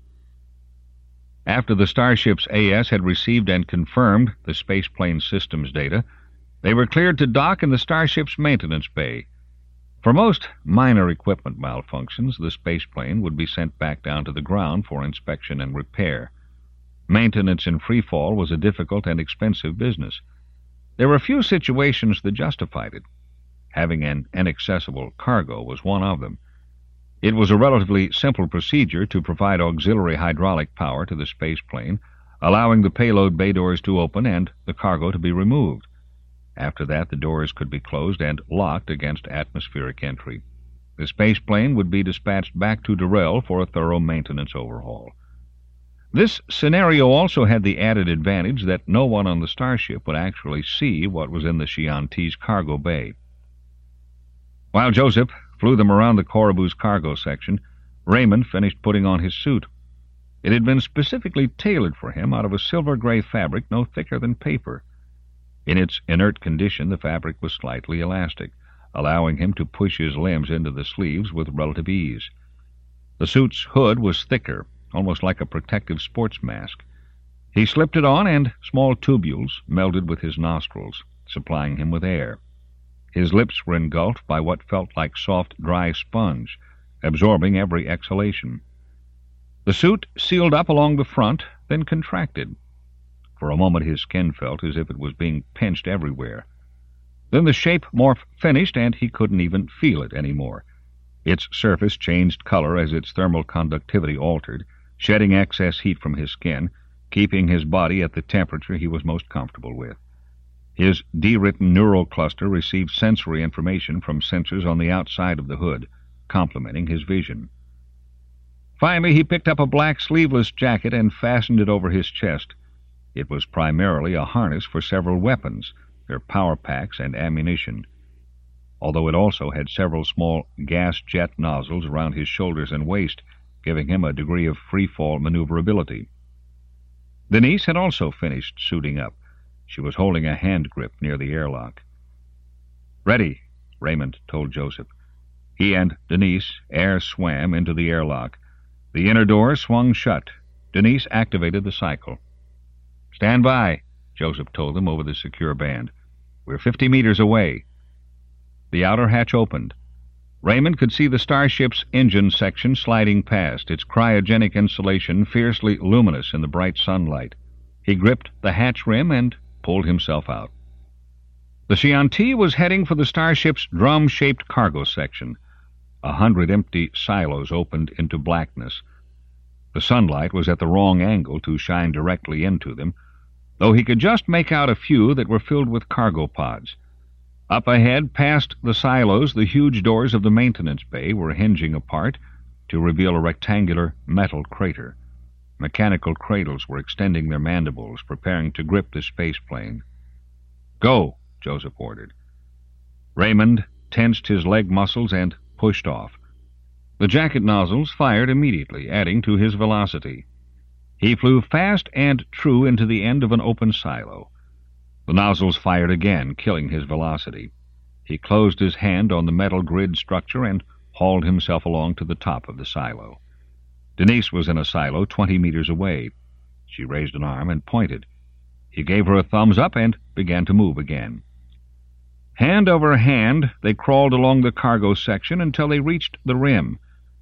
After the starship's AS had received and confirmed the spaceplane systems data, they were cleared to dock in the starship's maintenance bay. For most minor equipment malfunctions, the spaceplane would be sent back down to the ground for inspection and repair. Maintenance in freefall was a difficult and expensive business. There were few situations that justified it. Having an inaccessible cargo was one of them. It was a relatively simple procedure to provide auxiliary hydraulic power to the spaceplane, allowing the payload bay doors to open and the cargo to be removed. After that, the doors could be closed and locked against atmospheric entry. The spaceplane would be dispatched back to Durrell for a thorough maintenance overhaul. This scenario also had the added advantage that no one on the starship would actually see what was in the Chianti's cargo bay. While Joseph flew them around the Coraboo's cargo section, Raymond finished putting on his suit. It had been specifically tailored for him out of a silver-gray fabric no thicker than paper. In its inert condition, the fabric was slightly elastic, allowing him to push his limbs into the sleeves with relative ease. The suit's hood was thicker, almost like a protective sports mask. He slipped it on, and small tubules melded with his nostrils, supplying him with air. His lips were engulfed by what felt like soft, dry sponge, absorbing every exhalation. The suit sealed up along the front, then contracted. For a moment his skin felt as if it was being pinched everywhere. Then the shape morph finished, and he couldn't even feel it anymore. Its surface changed color as its thermal conductivity altered, shedding excess heat from his skin, keeping his body at the temperature he was most comfortable with. His D-written neural cluster received sensory information from sensors on the outside of the hood, complementing his vision. Finally, he picked up a black sleeveless jacket and fastened it over his chest. It was primarily a harness for several weapons, their power packs and ammunition, although it also had several small gas jet nozzles around his shoulders and waist, giving him a degree of free-fall maneuverability. Denise had also finished suiting up. She was holding a hand grip near the airlock. "Ready," Raymond told Joseph. He and Denise air swam into the airlock. The inner door swung shut. Denise activated the cycle. "Stand by," Joseph told them over the secure band. "We're 50 meters away." The outer hatch opened. Raymond could see the starship's engine section sliding past, its cryogenic insulation fiercely luminous in the bright sunlight. He gripped the hatch rim and pulled himself out. The Chianti was heading for the starship's drum-shaped cargo section. 100 empty silos opened into blackness. The sunlight was at the wrong angle to shine directly into them, though he could just make out a few that were filled with cargo pods. Up ahead, past the silos, the huge doors of the maintenance bay were hinging apart to reveal a rectangular metal crater. Mechanical cradles were extending their mandibles, preparing to grip the space plane. "Go," Joseph ordered. Raymond tensed his leg muscles and pushed off. The jacket nozzles fired immediately, adding to his velocity. He flew fast and true into the end of an open silo. The nozzles fired again, killing his velocity. He closed his hand on the metal grid structure and hauled himself along to the top of the silo. Denise was in a silo 20 meters away. She raised an arm and pointed. He gave her a thumbs up and began to move again. Hand over hand, they crawled along the cargo section until they reached the rim.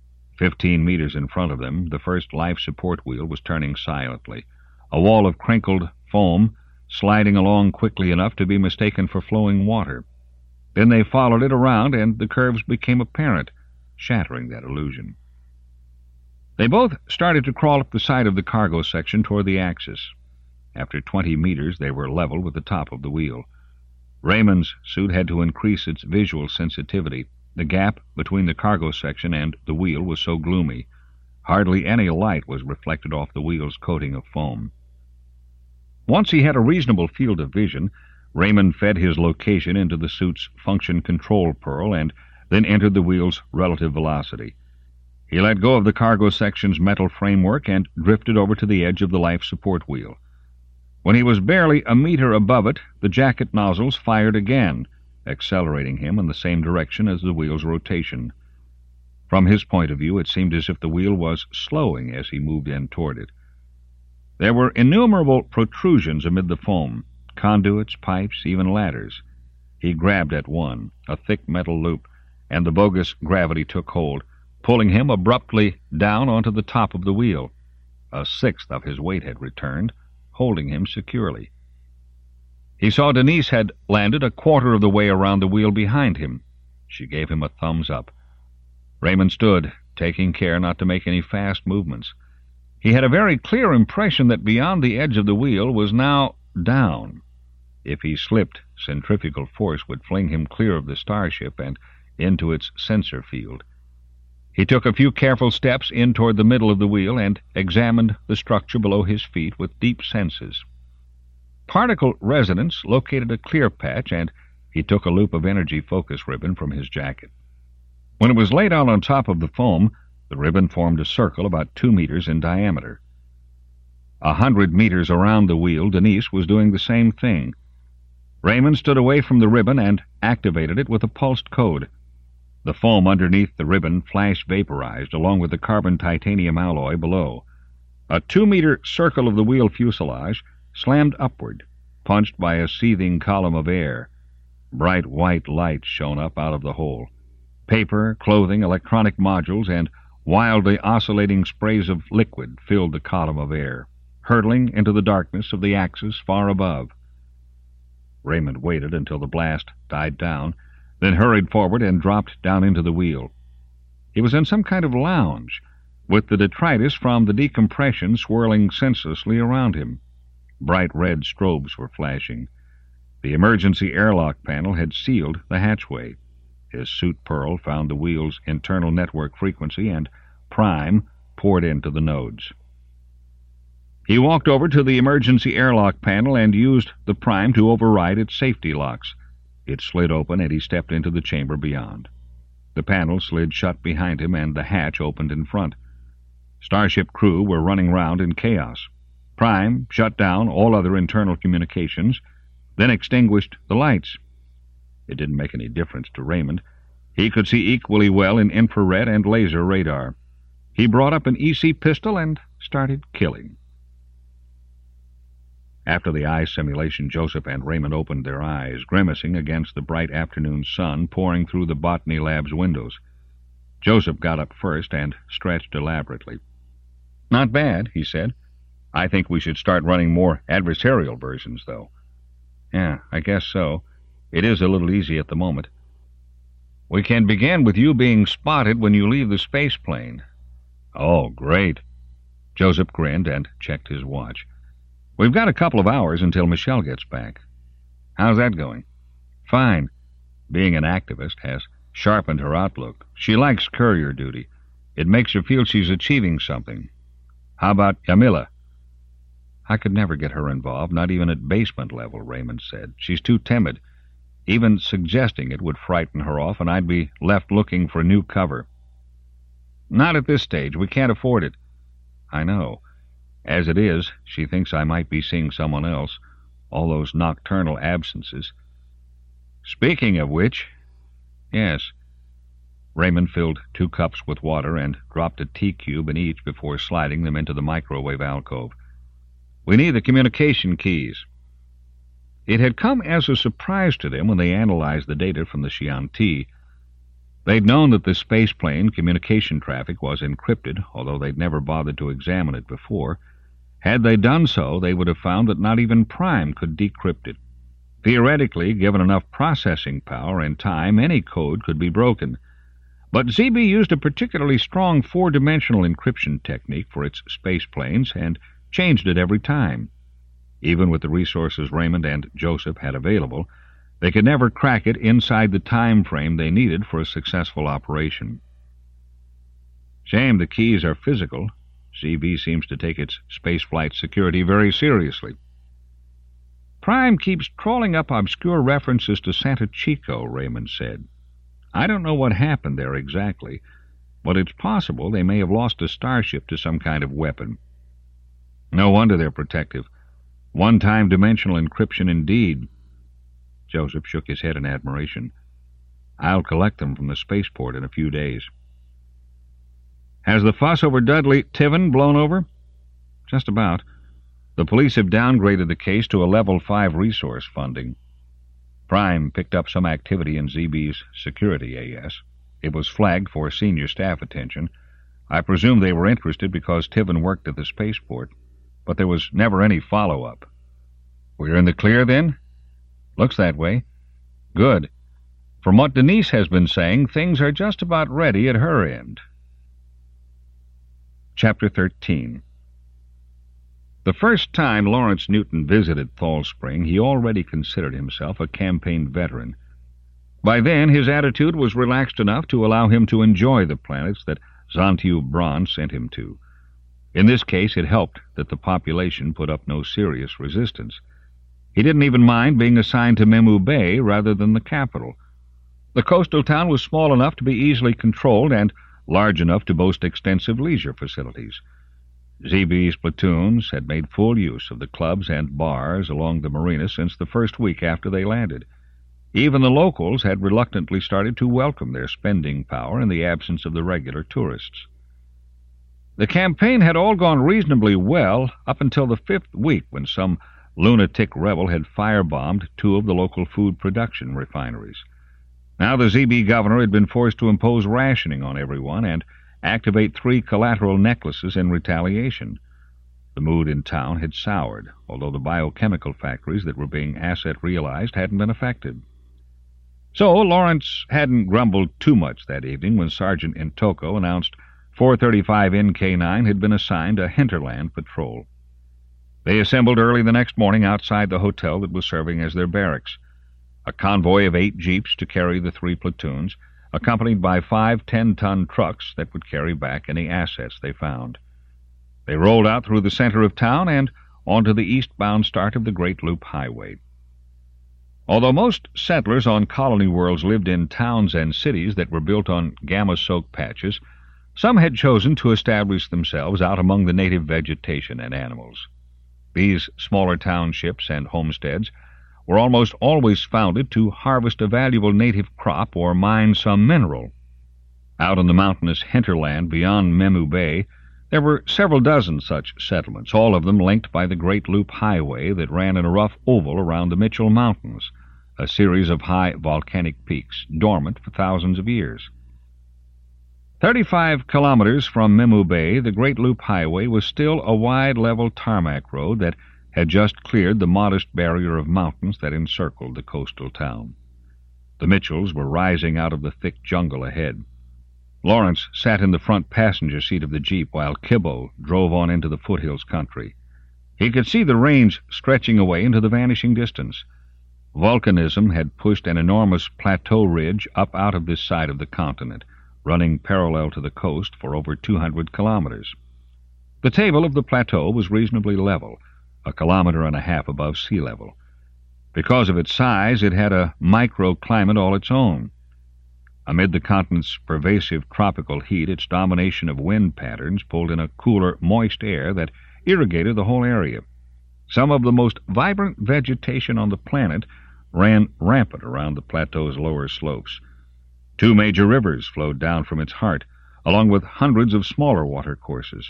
15 meters in front of them, the first life support wheel was turning silently, a wall of crinkled foam sliding along quickly enough to be mistaken for flowing water. Then they followed it around, and the curves became apparent, shattering that illusion. They both started to crawl up the side of the cargo section toward the axis. After 20 meters, they were level with the top of the wheel. Raymond's suit had to increase its visual sensitivity. The gap between the cargo section and the wheel was so gloomy. Hardly any light was reflected off the wheel's coating of foam. Once he had a reasonable field of vision, Raymond fed his location into the suit's function control pearl and then entered the wheel's relative velocity. He let go of the cargo section's metal framework and drifted over to the edge of the life support wheel. When he was barely a meter above it, the jacket nozzles fired again, accelerating him in the same direction as the wheel's rotation. From his point of view, it seemed as if the wheel was slowing as he moved in toward it. There were innumerable protrusions amid the foam, conduits, pipes, even ladders. He grabbed at one, a thick metal loop, and the bogus gravity took hold, pulling him abruptly down onto the top of the wheel. A sixth of his weight had returned, holding him securely. He saw Denise had landed a quarter of the way around the wheel behind him. She gave him a thumbs up. Raymond stood, taking care not to make any fast movements. He had a very clear impression that beyond the edge of the wheel was now down. If he slipped, centrifugal force would fling him clear of the starship and into its sensor field. He took a few careful steps in toward the middle of the wheel and examined the structure below his feet with deep senses. Particle resonance located a clear patch, and he took a loop of energy focus ribbon from his jacket. When it was laid out on top of the foam, the ribbon formed a circle about 2 meters in diameter. 100 meters around the wheel, Denise was doing the same thing. Raymond stood away from the ribbon and activated it with a pulsed code. The foam underneath the ribbon flash vaporized, along with the carbon-titanium alloy below. A 2-meter circle of the wheel fuselage slammed upward, punched by a seething column of air. Bright white light shone up out of the hole. Paper, clothing, electronic modules, and wildly oscillating sprays of liquid filled the column of air, hurtling into the darkness of the axis far above. Raymond waited until the blast died down, then hurried forward and dropped down into the wheel. He was in some kind of lounge, with the detritus from the decompression swirling senselessly around him. Bright red strobes were flashing. The emergency airlock panel had sealed the hatchway. His suit pearl found the wheel's internal network frequency, and prime poured into the nodes. He walked over to the emergency airlock panel and used the prime to override its safety locks. It slid open, and he stepped into the chamber beyond. The panel slid shut behind him, and the hatch opened in front. Starship crew were running round in chaos. Prime shut down all other internal communications, then extinguished the lights. It didn't make any difference to Raymond. He could see equally well in infrared and laser radar. He brought up an EC pistol and started killing. After the eye simulation, Joseph and Raymond opened their eyes, grimacing against the bright afternoon sun pouring through the botany lab's windows. Joseph got up first and stretched elaborately. "Not bad," he said. "I think we should start running more adversarial versions, though." "Yeah, I guess so. It is a little easy at the moment." "We can begin with you being spotted when you leave the space plane." "Oh, great." Joseph grinned and checked his watch. "We've got a couple of hours until Michelle gets back." "How's that going?" "Fine. Being an activist has sharpened her outlook. She likes courier duty. It makes her feel she's achieving something." "How about Yamila?" "I could never get her involved, not even at basement level," Raymond said. "She's too timid. Even suggesting it would frighten her off, and I'd be left looking for new cover." "Not at this stage. We can't afford it." "I know. As it is, she thinks I might be seeing someone else. All those nocturnal absences." "Speaking of which—" "Yes." Raymond filled 2 cups with water and dropped a tea cube in each before sliding them into the microwave alcove. "We need the communication keys." It had come as a surprise to them when they analyzed the data from the Chianti. They'd known that the spaceplane communication traffic was encrypted, although they'd never bothered to examine it before. Had they done so, they would have found that not even Prime could decrypt it. Theoretically, given enough processing power and time, any code could be broken. But ZB used a particularly strong 4-dimensional encryption technique for its spaceplanes and changed it every time. Even with the resources Raymond and Joseph had available, they could never crack it inside the time frame they needed for a successful operation. "Shame the keys are physical. ZB seems to take its spaceflight security very seriously." "Prime keeps trawling up obscure references to Santa Chico," Raymond said. "I don't know what happened there exactly, but it's possible they may have lost a starship to some kind of weapon." "No wonder they're protective. One-time dimensional encryption indeed." Joseph shook his head in admiration. "I'll collect them from the spaceport in a few days." "Has the fuss over Dudley Tiven blown over?" "Just about. The police have downgraded the case to a level 5 resource funding. Prime picked up some activity in ZB's security AS. It was flagged for senior staff attention. I presume they were interested because Tiven worked at the spaceport, but there was never any follow-up." "We're in the clear, then?" "Looks that way." "Good. From what Denise has been saying, things are just about ready at her end." Chapter 13. The first time Lawrence Newton visited Fall Spring, he already considered himself a campaign veteran. By then, his attitude was relaxed enough to allow him to enjoy the planets that Zontiu Braun sent him to. In this case, it helped that the population put up no serious resistance. He didn't even mind being assigned to Memu Bay rather than the capital. The coastal town was small enough to be easily controlled and large enough to boast extensive leisure facilities. ZB's platoons had made full use of the clubs and bars along the marina since the first week after they landed. Even the locals had reluctantly started to welcome their spending power in the absence of the regular tourists. The campaign had all gone reasonably well up until the 5th week, when some lunatic rebel had firebombed 2 of the local food production refineries. Now the ZB governor had been forced to impose rationing on everyone and activate 3 collateral necklaces in retaliation. The mood in town had soured, although the biochemical factories that were being asset-realized hadn't been affected. So Lawrence hadn't grumbled too much that evening when Sergeant Intoko announced 435 NK9 had been assigned a hinterland patrol. They assembled early the next morning outside the hotel that was serving as their barracks. A convoy of 8 jeeps to carry the 3 platoons, accompanied by 5 10-ton trucks that would carry back any assets they found. They rolled out through the center of town and onto the eastbound start of the Great Loop Highway. Although most settlers on colony worlds lived in towns and cities that were built on gamma-soaked patches, some had chosen to establish themselves out among the native vegetation and animals. These smaller townships and homesteads were almost always founded to harvest a valuable native crop or mine some mineral. Out on the mountainous hinterland beyond Memu Bay, there were several dozen such settlements, all of them linked by the Great Loop Highway that ran in a rough oval around the Mitchell Mountains, a series of high volcanic peaks, dormant for thousands of years. 35 kilometers from Memu Bay, the Great Loop Highway was still a wide, level tarmac road that had just cleared the modest barrier of mountains that encircled the coastal town. The Mitchells were rising out of the thick jungle ahead. Lawrence sat in the front passenger seat of the Jeep while Kibbo drove on into the foothills country. He could see the range stretching away into the vanishing distance. Volcanism had pushed an enormous plateau ridge up out of this side of the continent, running parallel to the coast for over 200 kilometers. The table of the plateau was reasonably level, a kilometer and a half above sea level. Because of its size, it had a microclimate all its own. Amid the continent's pervasive tropical heat, its domination of wind patterns pulled in a cooler, moist air that irrigated the whole area. Some of the most vibrant vegetation on the planet ran rampant around the plateau's lower slopes. 2 major rivers flowed down from its heart, along with hundreds of smaller watercourses.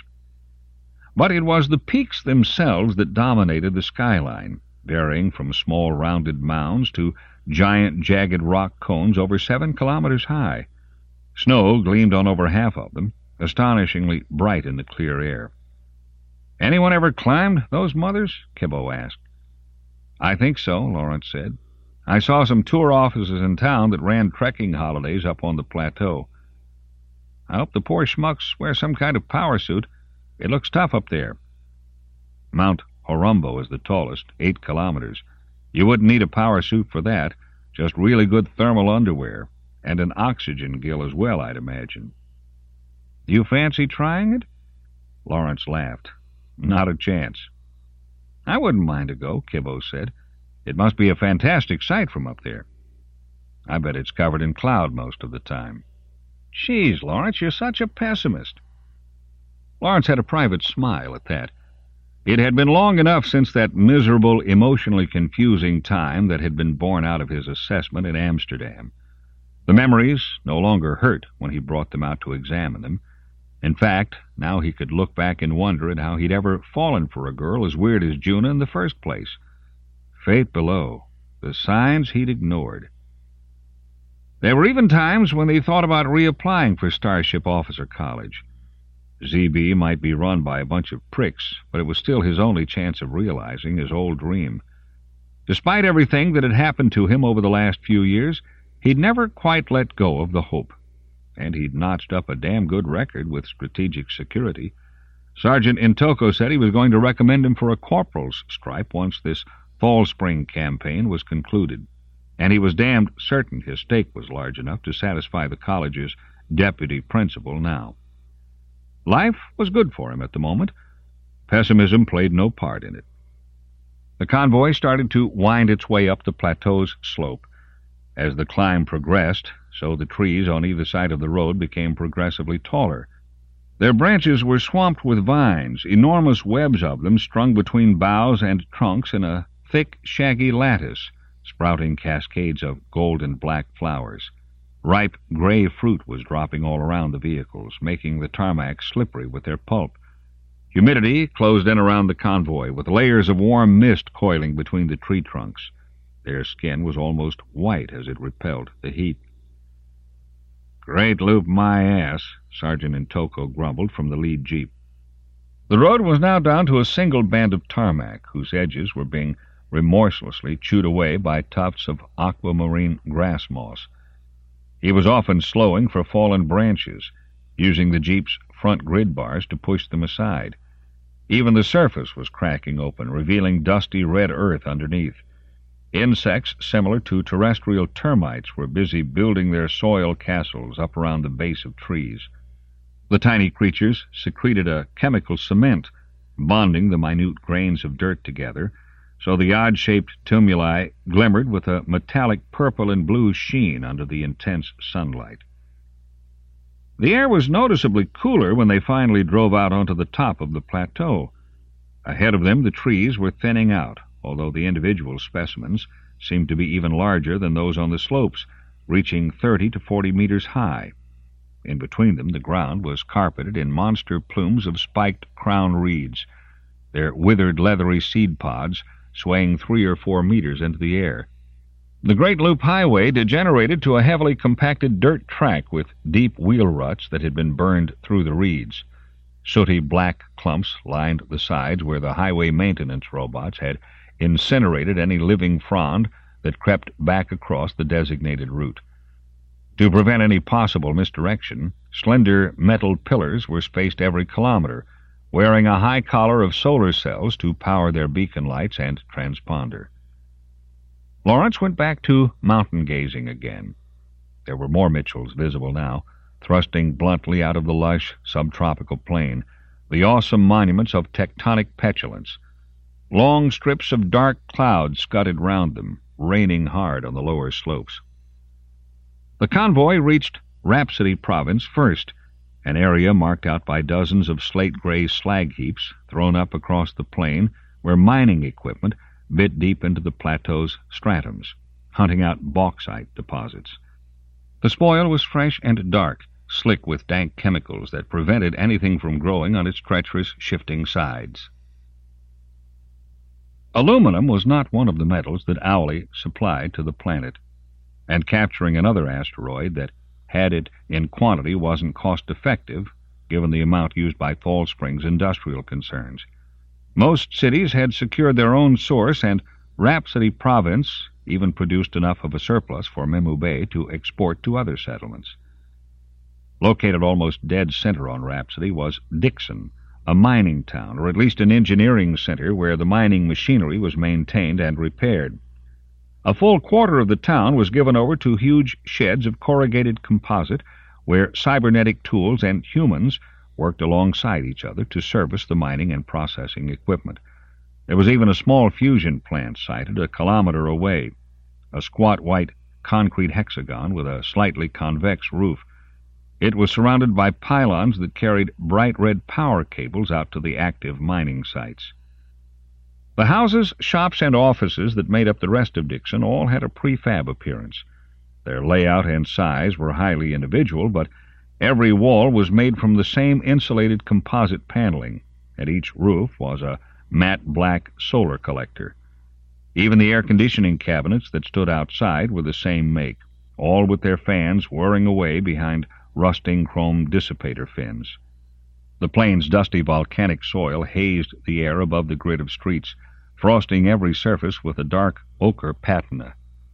But it was the peaks themselves that dominated the skyline, varying from small rounded mounds to giant jagged rock cones over 7 kilometers high. Snow gleamed on over half of them, astonishingly bright in the clear air. "Anyone ever climbed those mothers?" Kibbo asked. "I think so," Lawrence said. "I saw some tour offices in town that ran trekking holidays up on the plateau. I hope the poor schmucks wear some kind of power suit. It looks tough up there." Mount Horumbo is the tallest, 8 kilometers. You wouldn't need a power suit for that, just really good thermal underwear, and an oxygen gill as well, I'd imagine. "Do you fancy trying it?" Lawrence laughed. "Not a chance." "I wouldn't mind a go," Kibbo said. "It must be a fantastic sight from up there." "I bet it's covered in cloud most of the time." "Geez, Lawrence, you're such a pessimist." Lawrence had a private smile at that. It had been long enough since that miserable, emotionally confusing time that had been born out of his assessment in Amsterdam. The memories no longer hurt when he brought them out to examine them. In fact, now he could look back and wonder at how he'd ever fallen for a girl as weird as Juna in the first place. Fate below, the signs he'd ignored. There were even times when he thought about reapplying for Starship Officer College. ZB might be run by a bunch of pricks, but it was still his only chance of realizing his old dream. Despite everything that had happened to him over the last few years, he'd never quite let go of the hope. And he'd notched up a damn good record with strategic security. Sergeant Intoko said he was going to recommend him for a corporal's stripe once this fall-spring campaign was concluded, and he was damned certain his stake was large enough to satisfy the college's deputy principal now. Life was good for him at the moment. Pessimism played no part in it. The convoy started to wind its way up the plateau's slope. As the climb progressed, so the trees on either side of the road became progressively taller. Their branches were swamped with vines, enormous webs of them strung between boughs and trunks in a thick, shaggy lattice, sprouting cascades of gold and black flowers. Ripe gray fruit was dropping all around the vehicles, making the tarmac slippery with their pulp. Humidity closed in around the convoy, with layers of warm mist coiling between the tree trunks. Their skin was almost white as it repelled the heat. "Great Loop my ass," Sergeant Intoko grumbled from the lead jeep. The road was now down to a single band of tarmac, whose edges were being remorselessly chewed away by tufts of aquamarine grass moss. He was often slowing for fallen branches, using the jeep's front grid bars to push them aside. Even the surface was cracking open, revealing dusty red earth underneath. Insects similar to terrestrial termites were busy building their soil castles up around the base of trees. The tiny creatures secreted a chemical cement, bonding the minute grains of dirt together, so the odd-shaped tumuli glimmered with a metallic purple and blue sheen under the intense sunlight. The air was noticeably cooler when they finally drove out onto the top of the plateau. Ahead of them the trees were thinning out, although the individual specimens seemed to be even larger than those on the slopes, reaching 30 to 40 meters high. In between them the ground was carpeted in monster plumes of spiked crown reeds, their withered leathery seed pods swaying 3 or 4 meters into the air. The Great Loop Highway degenerated to a heavily compacted dirt track with deep wheel ruts that had been burned through the reeds. Sooty black clumps lined the sides where the highway maintenance robots had incinerated any living frond that crept back across the designated route. To prevent any possible misdirection, slender metal pillars were spaced every kilometer, wearing a high collar of solar cells to power their beacon lights and transponder. Lawrence went back to mountain gazing again. There were more Mitchells visible now, thrusting bluntly out of the lush subtropical plain, the awesome monuments of tectonic petulance. Long strips of dark cloud scudded round them, raining hard on the lower slopes. The convoy reached Rhapsody Province first, an area marked out by dozens of slate-gray slag heaps thrown up across the plain where mining equipment bit deep into the plateau's stratums, hunting out bauxite deposits. The spoil was fresh and dark, slick with dank chemicals that prevented anything from growing on its treacherous, shifting sides. Aluminum was not one of the metals that Owley supplied to the planet, and capturing another asteroid that had it in quantity wasn't cost-effective, given the amount used by Fall Springs' industrial concerns. Most cities had secured their own source, and Rhapsody Province even produced enough of a surplus for Memu Bay to export to other settlements. Located almost dead center on Rhapsody was Dixon, a mining town, or at least an engineering center where the mining machinery was maintained and repaired. A full quarter of the town was given over to huge sheds of corrugated composite where cybernetic tools and humans worked alongside each other to service the mining and processing equipment. There was even a small fusion plant sited a kilometer away, a squat white concrete hexagon with a slightly convex roof. It was surrounded by pylons that carried bright red power cables out to the active mining sites. The houses, shops, and offices that made up the rest of Dixon all had a prefab appearance. Their layout and size were highly individual, but every wall was made from the same insulated composite paneling, and each roof was a matte black solar collector. Even the air-conditioning cabinets that stood outside were the same make, all with their fans whirring away behind rusting chrome dissipator fins. The plain's dusty volcanic soil hazed the air above the grid of streets, frosting every surface with a dark ochre patina.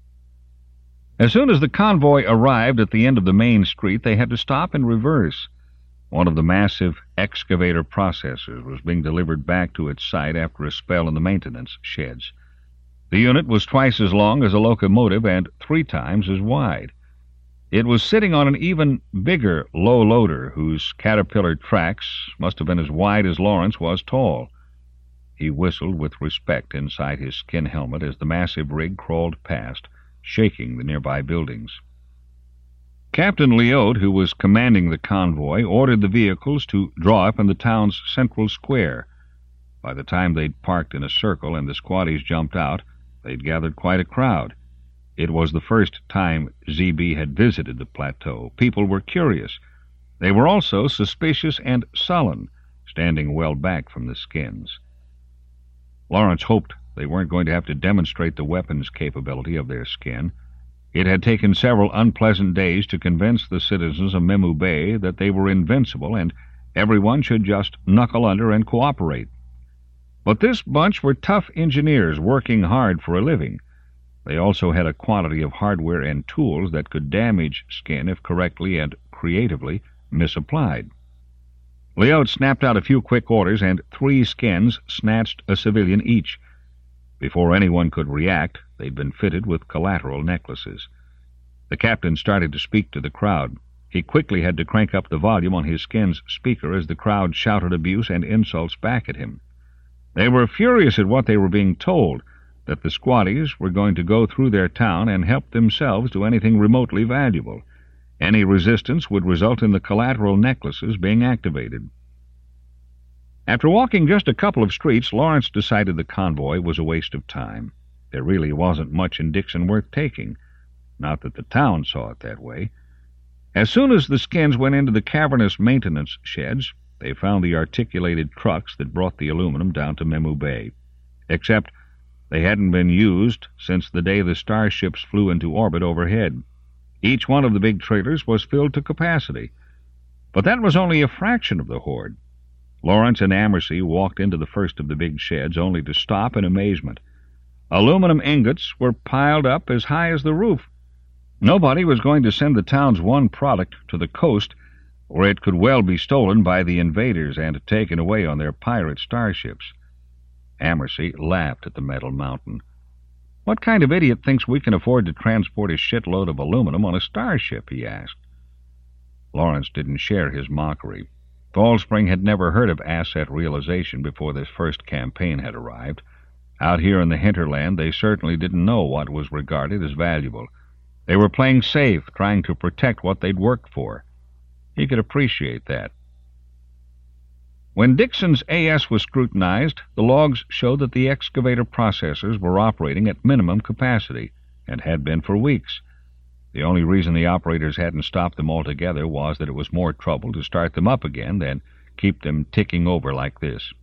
As soon as the convoy arrived at the end of the main street, they had to stop and reverse. One of the massive excavator processors was being delivered back to its site after a spell in the maintenance sheds. The unit was twice as long as a locomotive and 3 times as wide. It was sitting on an even bigger low loader whose caterpillar tracks must have been as wide as Lawrence was tall. He whistled with respect inside his skin helmet as the massive rig crawled past, shaking the nearby buildings. Captain Leode, who was commanding the convoy, ordered the vehicles to draw up in the town's central square. By the time they'd parked in a circle and the squatties jumped out, they'd gathered quite a crowd. It was the first time ZB had visited the plateau. People were curious. They were also suspicious and sullen, standing well back from the skins. Lawrence hoped they weren't going to have to demonstrate the weapons capability of their skin. It had taken several unpleasant days to convince the citizens of Memu Bay that they were invincible and everyone should just knuckle under and cooperate. But this bunch were tough engineers working hard for a living. They also had a quantity of hardware and tools that could damage skin if correctly and creatively misapplied. Liotte snapped out a few quick orders, and 3 skins snatched a civilian each. Before anyone could react, they'd been fitted with collateral necklaces. The captain started to speak to the crowd. He quickly had to crank up the volume on his skin's speaker as the crowd shouted abuse and insults back at him. They were furious at what they were being told, that the squatties were going to go through their town and help themselves to anything remotely valuable. Any resistance would result in the collateral necklaces being activated. After walking just a couple of streets, Lawrence decided the convoy was a waste of time. There really wasn't much in Dixon worth taking. Not that the town saw it that way. As soon as the skins went into the cavernous maintenance sheds, they found the articulated trucks that brought the aluminum down to Memu Bay. Except they hadn't been used since the day the starships flew into orbit overhead. Each one of the big trailers was filled to capacity. But that was only a fraction of the hoard. Lawrence and Amersey walked into the first of the big sheds, only to stop in amazement. Aluminum ingots were piled up as high as the roof. Nobody was going to send the town's one product to the coast, where it could well be stolen by the invaders and taken away on their pirate starships. Amersey laughed at the metal mountain. "What kind of idiot thinks we can afford to transport a shitload of aluminum on a starship?" he asked. Lawrence didn't share his mockery. Fall Spring had never heard of asset realization before this first campaign had arrived. Out here in the hinterland, they certainly didn't know what was regarded as valuable. They were playing safe, trying to protect what they'd worked for. He could appreciate that. When Dixon's AS was scrutinized, the logs showed that the excavator processors were operating at minimum capacity, and had been for weeks. The only reason the operators hadn't stopped them altogether was that it was more trouble to start them up again than keep them ticking over like this.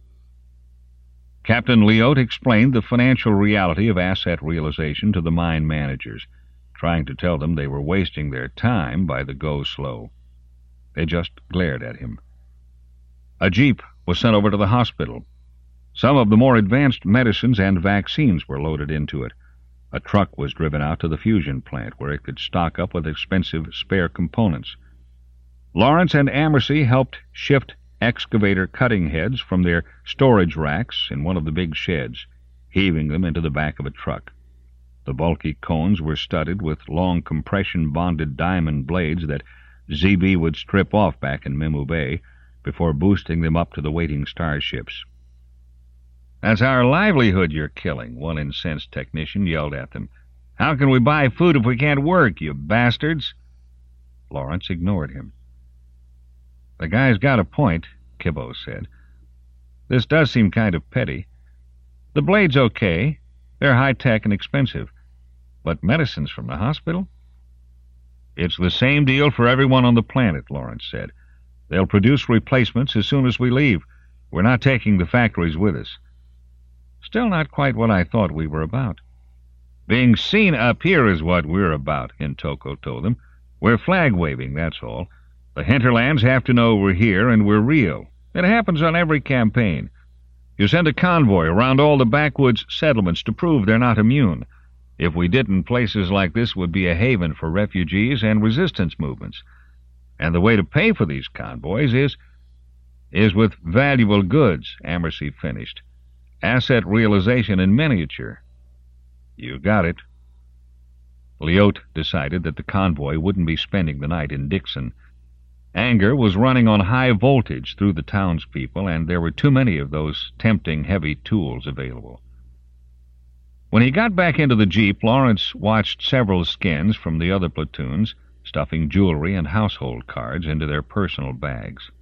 Captain Liotte explained the financial reality of asset realization to the mine managers, trying to tell them they were wasting their time by the go-slow. They just glared at him. A jeep was sent over to the hospital. Some of the more advanced medicines and vaccines were loaded into it. A truck was driven out to the fusion plant, where it could stock up with expensive spare components. Lawrence and Amersey helped shift excavator cutting heads from their storage racks in one of the big sheds, heaving them into the back of a truck. The bulky cones were studded with long compression-bonded diamond blades that ZB would strip off back in Memu Bay before boosting them up to the waiting starships. "That's our livelihood you're killing," one incensed technician yelled at them. "How can we buy food if we can't work, you bastards?" Lawrence ignored him. "The guy's got a point," Kibbo said. "This does seem kind of petty. The blade's okay. They're high-tech and expensive. But medicines from the hospital?" "It's the same deal for everyone on the planet," Lawrence said. "They'll produce replacements as soon as we leave. We're not taking the factories with us." "Still not quite what I thought we were about." "Being seen up here is what we're about," Intoko told them. "We're flag-waving, that's all. The hinterlands have to know we're here and we're real. It happens on every campaign. You send a convoy around all the backwoods settlements to prove they're not immune. If we didn't, places like this would be a haven for refugees and resistance movements. And the way to pay for these convoys is with valuable goods," Amersey finished. "Asset realization in miniature." "You got it." Liotte decided that the convoy wouldn't be spending the night in Dixon. Anger was running on high voltage through the townspeople, and there were too many of those tempting heavy tools available. When he got back into the jeep, Lawrence watched several skins from the other platoons stuffing jewelry and household cards into their personal bags.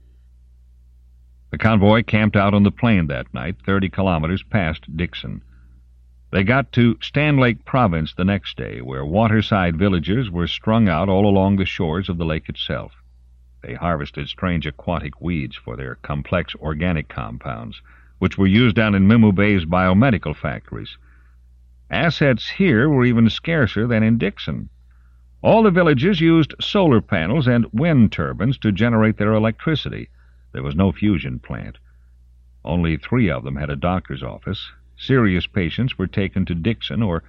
The convoy camped out on the plain that night, 30 kilometers past Dixon. They got to Stand Lake Province the next day, where waterside villages were strung out all along the shores of the lake itself. They harvested strange aquatic weeds for their complex organic compounds, which were used down in Memu Bay's biomedical factories. Assets here were even scarcer than in Dixon. All the villages used solar panels and wind turbines to generate their electricity. There was no fusion plant. Only 3 of them had a doctor's office. Serious patients were taken to Dixon or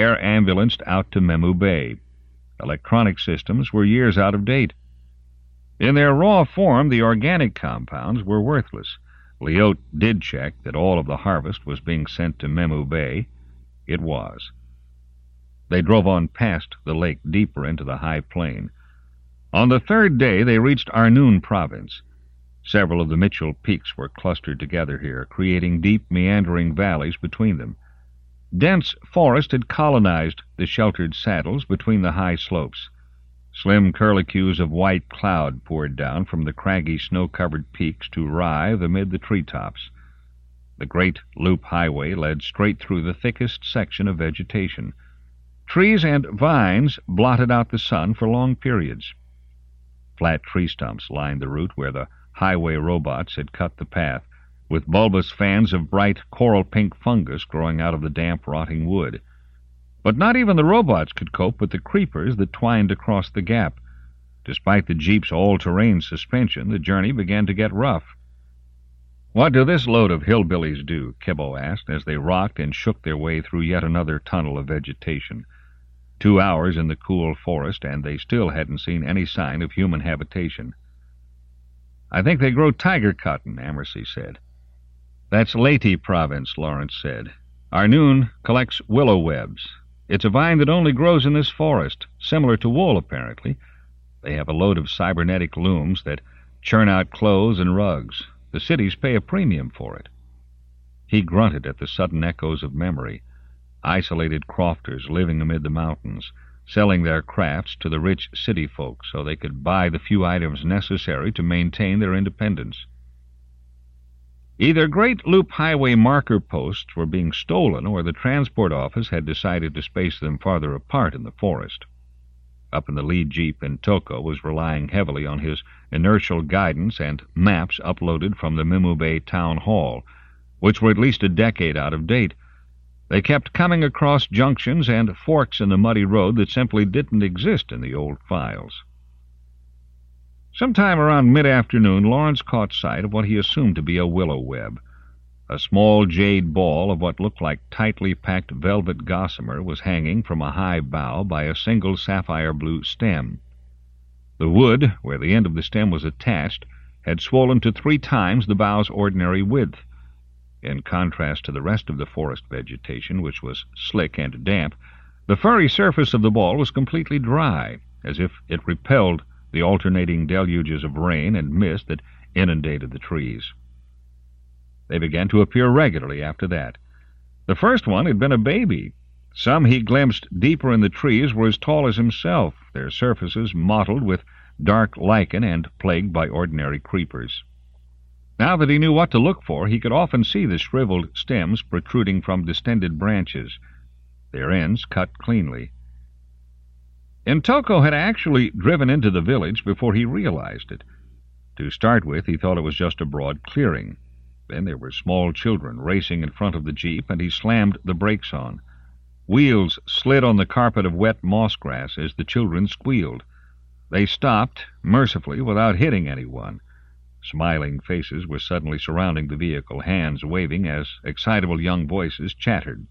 air-ambulanced out to Memu Bay. Electronic systems were years out of date. In their raw form, the organic compounds were worthless. Lyotte did check that all of the harvest was being sent to Memu Bay. It was. They drove on past the lake, deeper into the high plain. On the third day, they reached Arnoon province. Several of the Mitchell peaks were clustered together here, creating deep, meandering valleys between them. Dense forest had colonized the sheltered saddles between the high slopes. Slim curlicues of white cloud poured down from the craggy, snow-covered peaks to writhe amid the treetops. The great loop highway led straight through the thickest section of vegetation. Trees and vines blotted out the sun for long periods. Flat tree stumps lined the route where the highway robots had cut the path, with bulbous fans of bright coral-pink fungus growing out of the damp, rotting wood. But not even the robots could cope with the creepers that twined across the gap. Despite the Jeep's all-terrain suspension, the journey began to get rough. "What do this load of hillbillies do?" Kibbo asked, as they rocked and shook their way through yet another tunnel of vegetation. 2 hours in the cool forest, and they still hadn't seen any sign of human habitation. "I think they grow tiger cotton," Amersey said. "That's Leyte province," Lawrence said. "Arnoon collects willow webs. It's a vine that only grows in this forest, similar to wool, apparently. They have a load of cybernetic looms that churn out clothes and rugs. The cities pay a premium for it." He grunted at the sudden echoes of memory. Isolated crofters living amid the mountains, selling their crafts to the rich city folk so they could buy the few items necessary to maintain their independence. Either great loop highway marker posts were being stolen, or the transport office had decided to space them farther apart in the forest. Up in the lead jeep, Intoko was relying heavily on his inertial guidance and maps uploaded from the Memu Bay Town Hall, which were at least a decade out of date. They kept coming across junctions and forks in the muddy road that simply didn't exist in the old files. Sometime around mid-afternoon, Lawrence caught sight of what he assumed to be a willow web. A small jade ball of what looked like tightly packed velvet gossamer was hanging from a high bough by a single sapphire-blue stem. The wood, where the end of the stem was attached, had swollen to 3 times the bough's ordinary width. In contrast to the rest of the forest vegetation, which was slick and damp, the furry surface of the ball was completely dry, as if it repelled the alternating deluges of rain and mist that inundated the trees. They began to appear regularly after that. The first one had been a baby. Some he glimpsed deeper in the trees were as tall as himself, their surfaces mottled with dark lichen and plagued by ordinary creepers. Now that he knew what to look for, he could often see the shriveled stems protruding from distended branches, their ends cut cleanly. Intoko had actually driven into the village before he realized it. To start with, he thought it was just a broad clearing. Then there were small children racing in front of the jeep, and he slammed the brakes on. Wheels slid on the carpet of wet moss grass as the children squealed. They stopped, mercifully, without hitting anyone. Smiling faces were suddenly surrounding the vehicle, hands waving as excitable young voices chattered.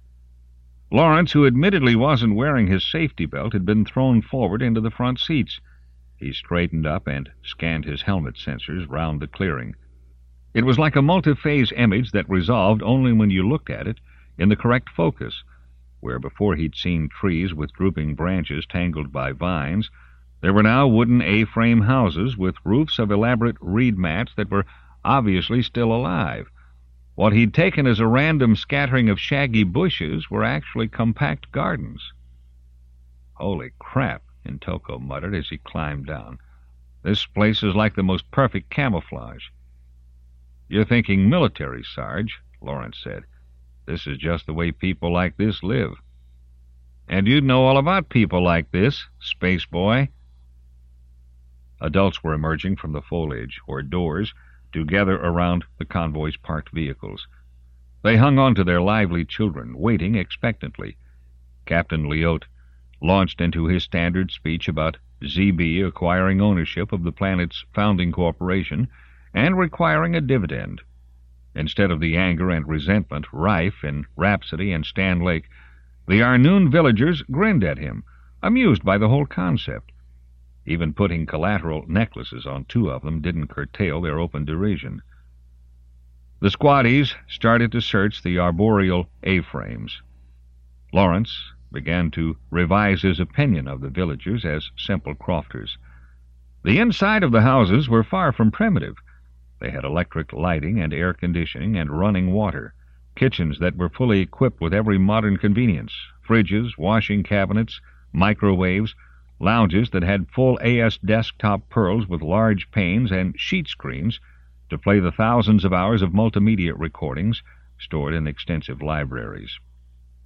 Lawrence, who admittedly wasn't wearing his safety belt, had been thrown forward into the front seats. He straightened up and scanned his helmet sensors round the clearing. It was like a multi-phase image that resolved only when you looked at it in the correct focus. Where before he'd seen trees with drooping branches tangled by vines, there were now wooden A-frame houses with roofs of elaborate reed mats that were obviously still alive. What he'd taken as a random scattering of shaggy bushes were actually compact gardens. "Holy crap," Intoko muttered as he climbed down. "This place is like the most perfect camouflage." "You're thinking military, Sarge," Lawrence said. "This is just the way people like this live." "And you'd know all about people like this, space boy." Adults were emerging from the foliage, or doors, to gather around the convoy's parked vehicles. They hung on to their lively children, waiting expectantly. Captain Lyotte launched into his standard speech about ZB acquiring ownership of the planet's founding corporation and requiring a dividend. Instead of the anger and resentment rife in Rhapsody and Stan Lake, the Arnoon villagers grinned at him, amused by the whole concept. Even putting collateral necklaces on 2 of them didn't curtail their open derision. The squatties started to search the arboreal A-frames. Lawrence began to revise his opinion of the villagers as simple crofters. The inside of the houses were far from primitive. They had electric lighting and air conditioning and running water, kitchens that were fully equipped with every modern convenience, fridges, washing cabinets, microwaves, lounges that had full AS desktop pearls with large panes and sheet screens to play the thousands of hours of multimedia recordings stored in extensive libraries.